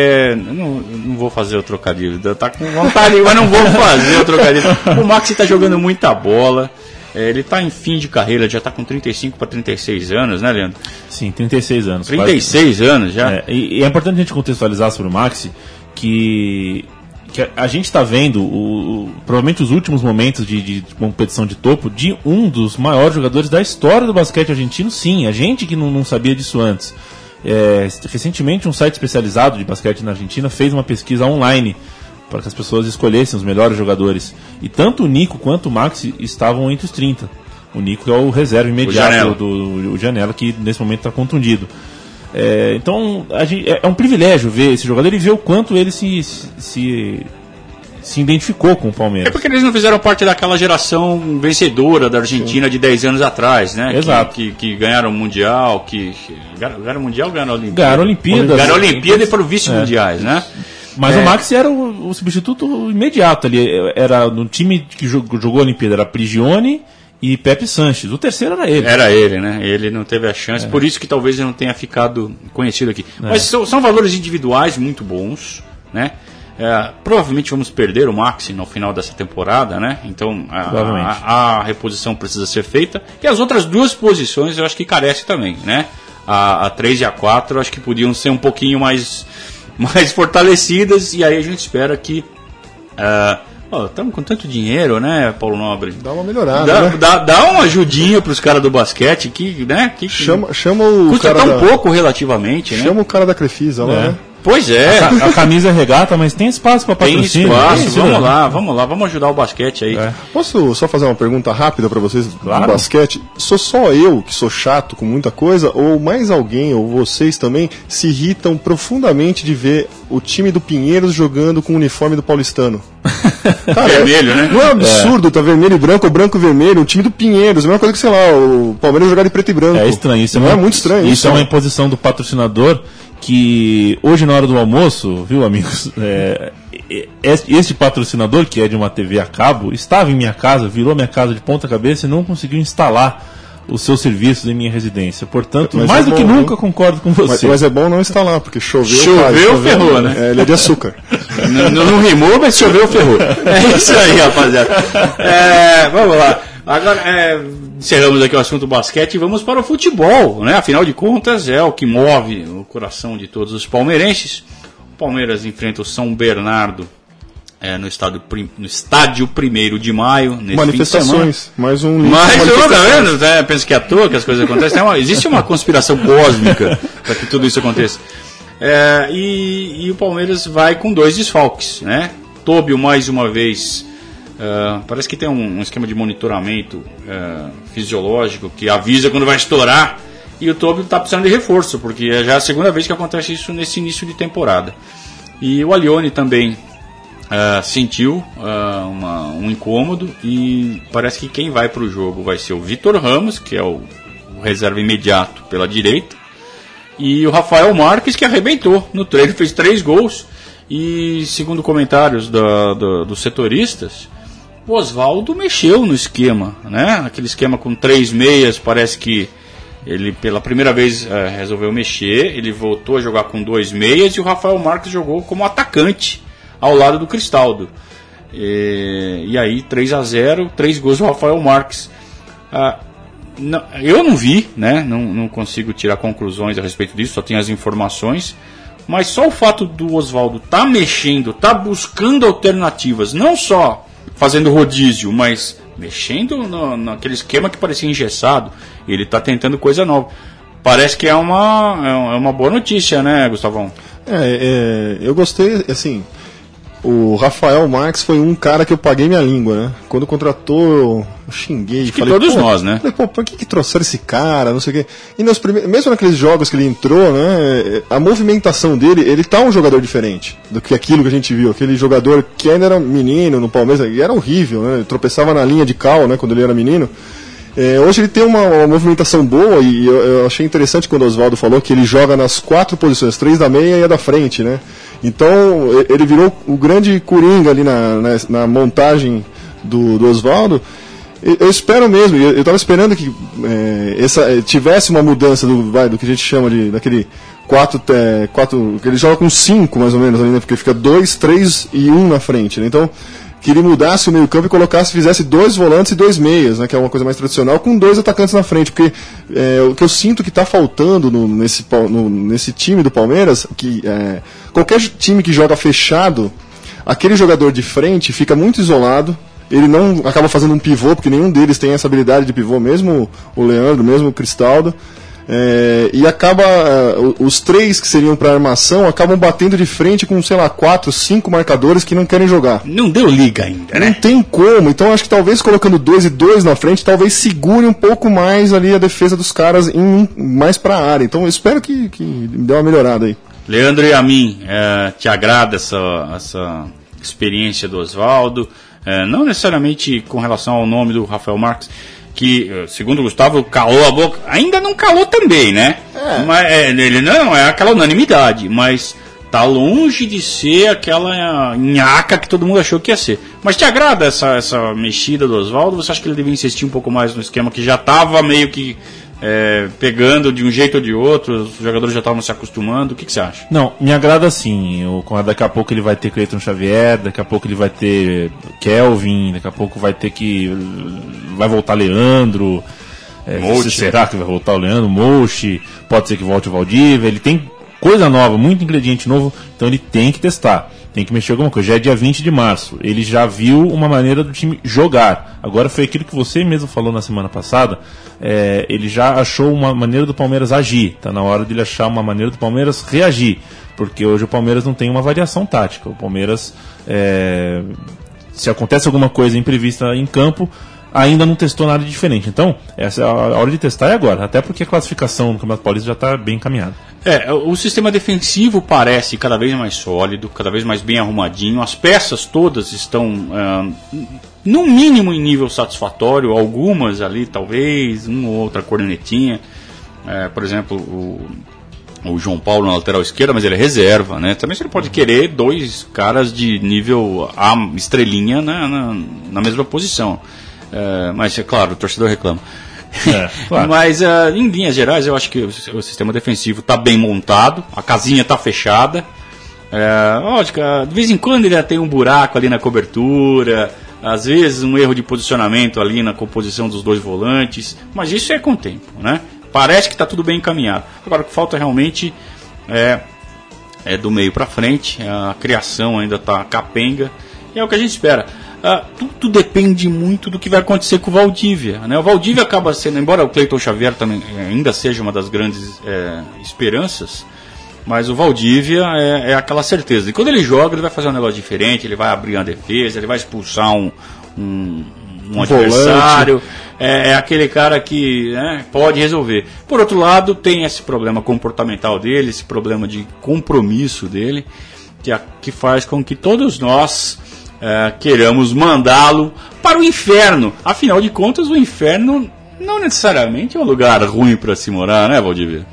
não vou fazer o trocadilho, tá com vontade, mas não vou fazer o trocadilho. O Maxi está jogando muita bola. Ele está em fim de carreira, já está com 35 para 36 anos, né, Leandro? Sim, 36 anos. 36 anos já. E é importante a gente contextualizar sobre o Maxi que a gente está vendo provavelmente os últimos momentos de competição de topo de um dos maiores jogadores da história do basquete argentino. Sim, a gente que não sabia disso antes. Recentemente um site especializado de basquete na Argentina fez uma pesquisa online para que as pessoas escolhessem os melhores jogadores. E tanto o Nico quanto o Maxi estavam entre os 30. O Nico é o reserva imediato do Janela, que nesse momento está contundido. Então é um privilégio ver esse jogador e ver o quanto ele se identificou com o Palmeiras. Porque eles não fizeram parte daquela geração vencedora da Argentina de 10 anos atrás, né? Exato. Que ganharam o Mundial, ganharam o Mundial ou ganharam a Olimpíada? Ganharam a Olimpíada. Ganharam a Olimpíada e foram vice-mundiais, né? Mas o Maxi era o substituto imediato ali. Era no time que jogou a Olimpíada, era Prigioni e Pepe Sanches. O terceiro era ele. Era ele, né? Ele não teve a chance, por isso que talvez ele não tenha ficado conhecido aqui. Mas são valores individuais muito bons, né? Provavelmente vamos perder o Maxi no final dessa temporada, né? Então a reposição precisa ser feita. E as outras 2 posições eu acho que carece também, né? A 3 e a 4 eu acho que podiam ser um pouquinho mais fortalecidas, e aí a gente espera que estamos com tanto dinheiro, né, Paulo Nobre? Dá uma melhorada, né? Dá uma ajudinha para os caras do basquete que, né, chama o custa cara tão pouco relativamente, né? Chama o cara da Crefisa lá, né? Pois é. A camisa é regata, mas tem espaço para Tem patrocínio. espaço, vamos lá, vamos ajudar o basquete aí. Posso só fazer uma pergunta rápida para vocês Claro. do basquete? Sou só eu que sou chato com muita coisa, ou mais alguém, ou vocês também, se irritam profundamente de ver o time do Pinheiros jogando com o uniforme do Paulistano? Cara, Vermelho, né? Não é um absurdo, tá vermelho e branco, ou branco e vermelho, o time do Pinheiros, a mesma coisa que, sei lá, o Palmeiras jogar de preto e branco. É estranho, isso não é muito estranho. Isso é uma imposição do patrocinador que hoje na hora do almoço, viu, amigos, este patrocinador, que é de uma TV a cabo, estava em minha casa, virou minha casa de ponta cabeça e não conseguiu instalar os seus serviços em minha residência. Portanto, Mas mais é do que bom, nunca concordo com você. Mas é bom não instalar, porque choveu, Ferrou, né? Ele é de açúcar. Não rimou, mas choveu, ferrou. É isso aí, rapaziada. Vamos lá. Agora, encerramos aqui o assunto basquete e vamos para o futebol, né? Afinal de contas, é o que move o coração de todos os palmeirenses. O Palmeiras enfrenta o São Bernardo no estádio 1º de maio, nesse Manifestações. Mais um link. Tá vendo? Pensa que é à toa que as coisas acontecem. Existe uma conspiração cósmica para que tudo isso aconteça. E o Palmeiras vai com 2 desfalques, né? Tobio, mais uma vez, parece que tem um esquema de monitoramento fisiológico que avisa quando vai estourar. E o Tobio está precisando de reforço, porque é já a segunda vez que acontece isso nesse início de temporada. E o Alione também sentiu um incômodo, e parece que quem vai para o jogo vai ser o Vitor Ramos, que é o reserva imediato pela direita, e o Rafael Marques, que arrebentou no treino, fez 3 gols, e segundo comentários dos setoristas, o Osvaldo mexeu no esquema, né? Aquele esquema com 3 meias, parece que ele pela primeira vez resolveu mexer, ele voltou a jogar com 2 meias, e o Rafael Marques jogou como atacante ao lado do Cristaldo. E aí 3-0, 3 gols do Rafael Marques. Eu não vi, né? Não consigo tirar conclusões a respeito disso, só tenho as informações. Mas só o fato do Osvaldo tá mexendo, tá buscando alternativas, não só fazendo rodízio, mas mexendo naquele esquema que parecia engessado, ele tá tentando coisa nova. Parece que é uma boa notícia, né, Gustavão? Eu gostei, assim. O Rafael Marques foi um cara que eu paguei minha língua, né? Quando contratou, eu xinguei. Acho que falei, todos nós, né? Falei, por que trouxeram esse cara, não sei o quê. E mesmo naqueles jogos que ele entrou, né? A movimentação dele, ele tá um jogador diferente do que aquilo que a gente viu. Aquele jogador que ainda era menino no Palmeiras, e era horrível, né? Ele tropeçava na linha de cal, né? Quando ele era menino. Hoje ele tem uma movimentação boa, e eu achei interessante quando o Osvaldo falou que ele joga nas 4 posições, 3 da meia e a da frente, né? Então ele virou o grande coringa ali na montagem do Osvaldo. Eu espero mesmo, eu estava esperando que tivesse uma mudança do que a gente chama daquele 4, que ele joga com 5 mais ou menos ali, né? Porque fica 2, 3 e 1 na frente, né? Então que ele mudasse o meio campo e fizesse 2 volantes e 2 meias, né, que é uma coisa mais tradicional, com 2 atacantes na frente, porque o que eu sinto que está faltando nesse time do Palmeiras, que qualquer time que joga fechado, aquele jogador de frente fica muito isolado, ele não acaba fazendo um pivô, porque nenhum deles tem essa habilidade de pivô, mesmo o Leandro, mesmo o Cristaldo. E acaba os 3 que seriam para armação acabam batendo de frente com, sei lá, 4, 5 marcadores que não querem jogar. Não deu liga ainda, né? Não tem como, então acho que talvez colocando 2 e 2 na frente, talvez segure um pouco mais ali a defesa dos caras mais para a área. Então eu espero que dê uma melhorada aí. Leandro e a mim, te agrada essa experiência do Osvaldo? Não necessariamente com relação ao nome do Rafael Marques, que, segundo o Gustavo, calou a boca. Ainda não calou também, né? Mas ele não é aquela unanimidade, mas tá longe de ser aquela nhaca que todo mundo achou que ia ser. Mas te agrada essa mexida do Osvaldo? Você acha que ele devia insistir um pouco mais no esquema que já estava meio que pegando de um jeito ou de outro, os jogadores já estavam se acostumando? O que você acha? Não, me agrada sim. Daqui a pouco ele vai ter Cleiton Xavier, daqui a pouco ele vai ter Kelvin, daqui a pouco vai voltar Leandro. Será que vai voltar o Leandro? Mochi, pode ser que volte o Valdívia. Ele tem coisa nova, muito ingrediente novo, então ele tem que testar, tem que mexer alguma coisa. Já é dia 20 de março, ele já viu uma maneira do time jogar. Agora foi aquilo que você mesmo falou na semana passada, ele já achou uma maneira do Palmeiras agir, está na hora dele achar uma maneira do Palmeiras reagir. porque hoje o Palmeiras não tem uma variação tática. O Palmeiras, se acontece alguma coisa imprevista em campo, ainda não testou nada diferente. Então, essa é a hora de testar é agora, até porque a classificação no Campeonato Paulista já está bem encaminhada. O sistema defensivo parece cada vez mais sólido, cada vez mais bem arrumadinho. As peças todas estão, no mínimo, em nível satisfatório. Algumas ali, talvez, uma ou outra cornetinha. Por exemplo, o João Paulo na lateral esquerda, mas ele é reserva, né? Também você não pode querer dois caras de nível A, estrelinha, na mesma posição. Mas, é claro, o torcedor reclama. Claro. Mas, em linhas gerais, eu acho que o sistema defensivo está bem montado, a casinha está fechada. Lógico, de vez em quando ele tem um buraco ali na cobertura, às vezes um erro de posicionamento ali na composição dos dois volantes, mas isso é com o tempo, né? Parece que está tudo bem encaminhado. Agora, o que falta realmente é do meio para frente, a criação ainda está capenga, e é o que a gente espera. Tudo depende muito do que vai acontecer com o Valdívia, né? O Valdívia acaba sendo, embora o Cleiton Xavier também ainda seja uma das grandes esperanças, mas o Valdívia é aquela certeza. E quando ele joga, ele vai fazer um negócio diferente, ele vai abrir uma defesa, ele vai expulsar um adversário. É aquele cara que pode resolver. Por outro lado, tem esse problema comportamental dele, esse problema de compromisso dele, que faz com que todos nós queiramos mandá-lo para o inferno. Afinal de contas, o inferno não necessariamente é um lugar ruim para se morar, né, Valdívia?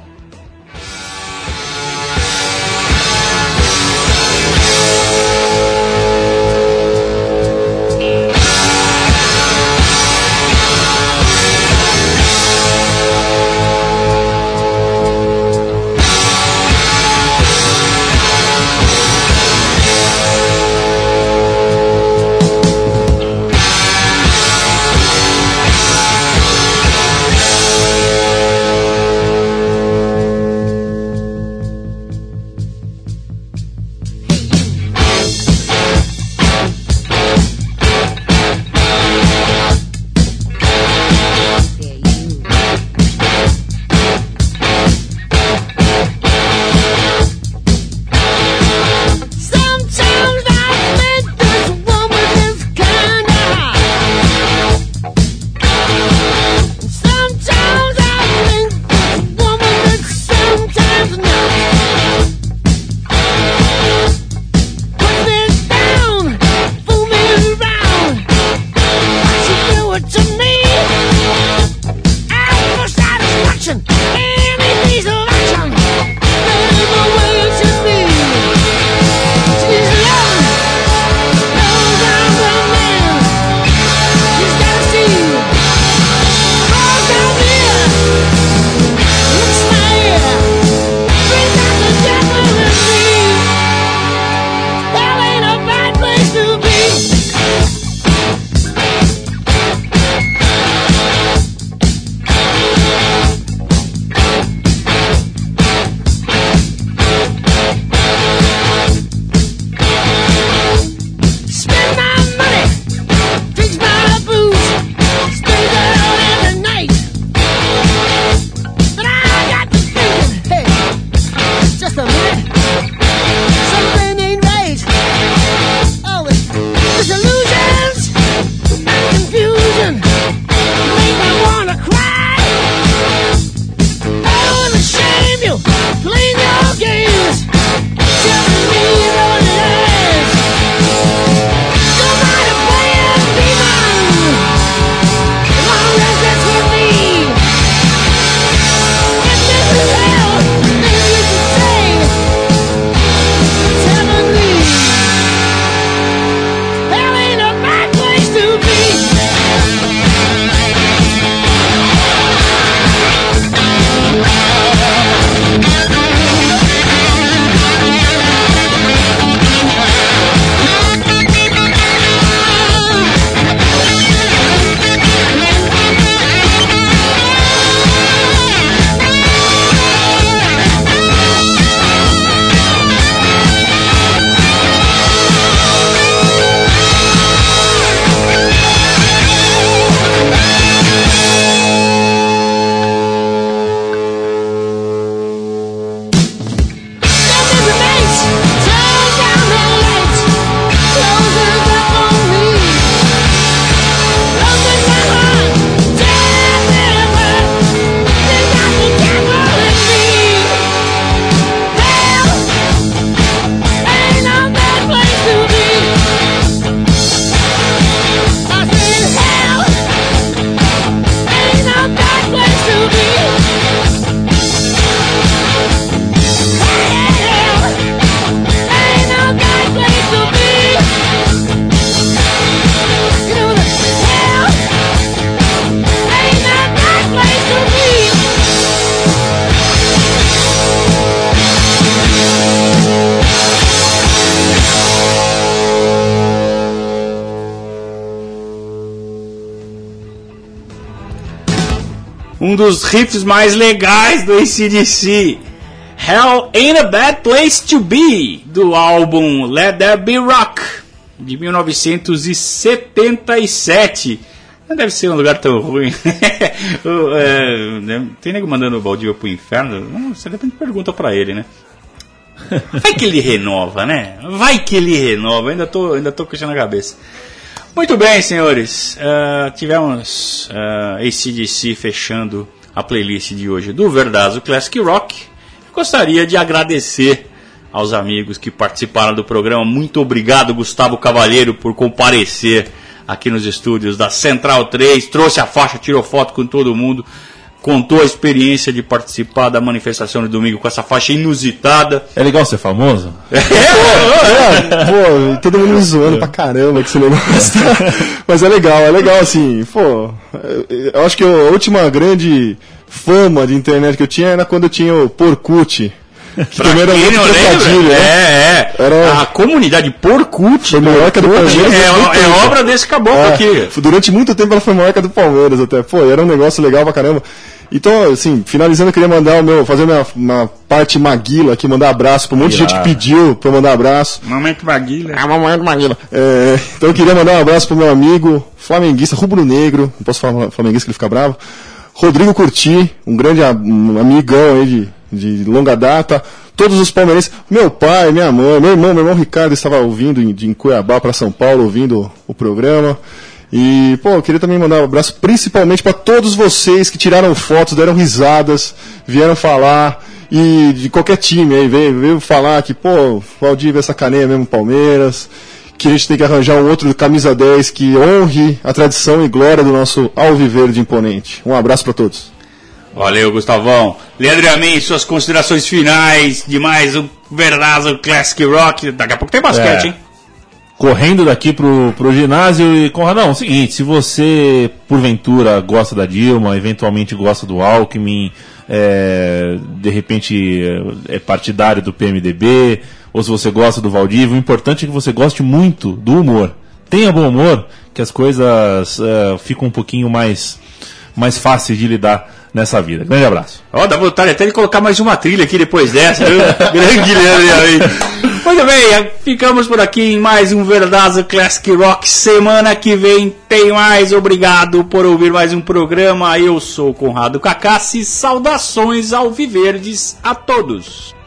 um dos riffs mais legais do AC/DC. Hell Ain't a Bad Place to Be, do álbum Let There Be Rock, de 1977. Não deve ser um lugar tão ruim. Tem nego mandando o Valdívia pro inferno? Você depende, pergunta pra ele, né? Vai que ele renova, né? Vai que ele renova. Ainda tô com isso na cabeça. Muito bem, senhores. Tivemos AC/DC fechando a playlist de hoje do Verdazo Classic Rock. Gostaria de agradecer aos amigos que participaram do programa. Muito obrigado, Gustavo Cavalheiro, por comparecer aqui nos estúdios da Central 3. Trouxe a faixa, tirou foto com todo mundo. Contou a experiência de participar da manifestação de domingo com essa faixa inusitada. É legal ser famoso? Pô, todo mundo me zoando pra caramba que esse negócio. Mas é legal assim, pô. Eu acho que a última grande fama de internet que eu tinha era quando eu tinha o Porkut. Que também era muito trocadilho, né? Era a comunidade Porkut. Foi maior que a do Palmeiras. É obra desse caboclo aqui. Durante muito tempo ela foi maior que a do Palmeiras até. Pô, era um negócio legal pra caramba. Então, assim, finalizando, eu queria mandar fazer uma parte Maguila aqui, mandar abraço pra um monte de gente que pediu pra eu mandar abraço. Momento Maguila. Momento Maguila. Então eu queria mandar um abraço pro meu amigo flamenguista, rubro-negro, não posso falar flamenguista que ele fica bravo, Rodrigo Curti, um grande amigão aí de longa data, todos os palmeirenses, meu pai, minha mãe, meu irmão Ricardo estava ouvindo em Cuiabá para São Paulo, ouvindo o programa. E, pô, eu queria também mandar um abraço principalmente para todos vocês que tiraram fotos, deram risadas, vieram falar, e de qualquer time aí, veio falar que, pô, Valdívia sacaneia mesmo Palmeiras, que a gente tem que arranjar um outro camisa 10 que honre a tradição e glória do nosso alviverde imponente. Um abraço para todos. Valeu, Gustavão. Leandro e a mim, suas considerações finais de mais um Verdazo Classic Rock. Daqui a pouco tem basquete, hein? Correndo daqui pro ginásio e Conradão, é o seguinte, se você porventura gosta da Dilma, eventualmente gosta do Alckmin, de repente é partidário do PMDB, ou se você gosta do Valdívia, o importante é que você goste muito do humor. Tenha bom humor, que as coisas ficam um pouquinho mais fáceis de lidar nessa vida. Grande abraço. Dá vontade até de colocar mais uma trilha aqui depois dessa, viu? Grande Guilherme aí. Muito bem, ficamos por aqui em mais um Verdazo Classic Rock. Semana que vem tem mais. Obrigado por ouvir mais um programa. Eu sou o Conrado Cacassi. Saudações alviverdes a todos.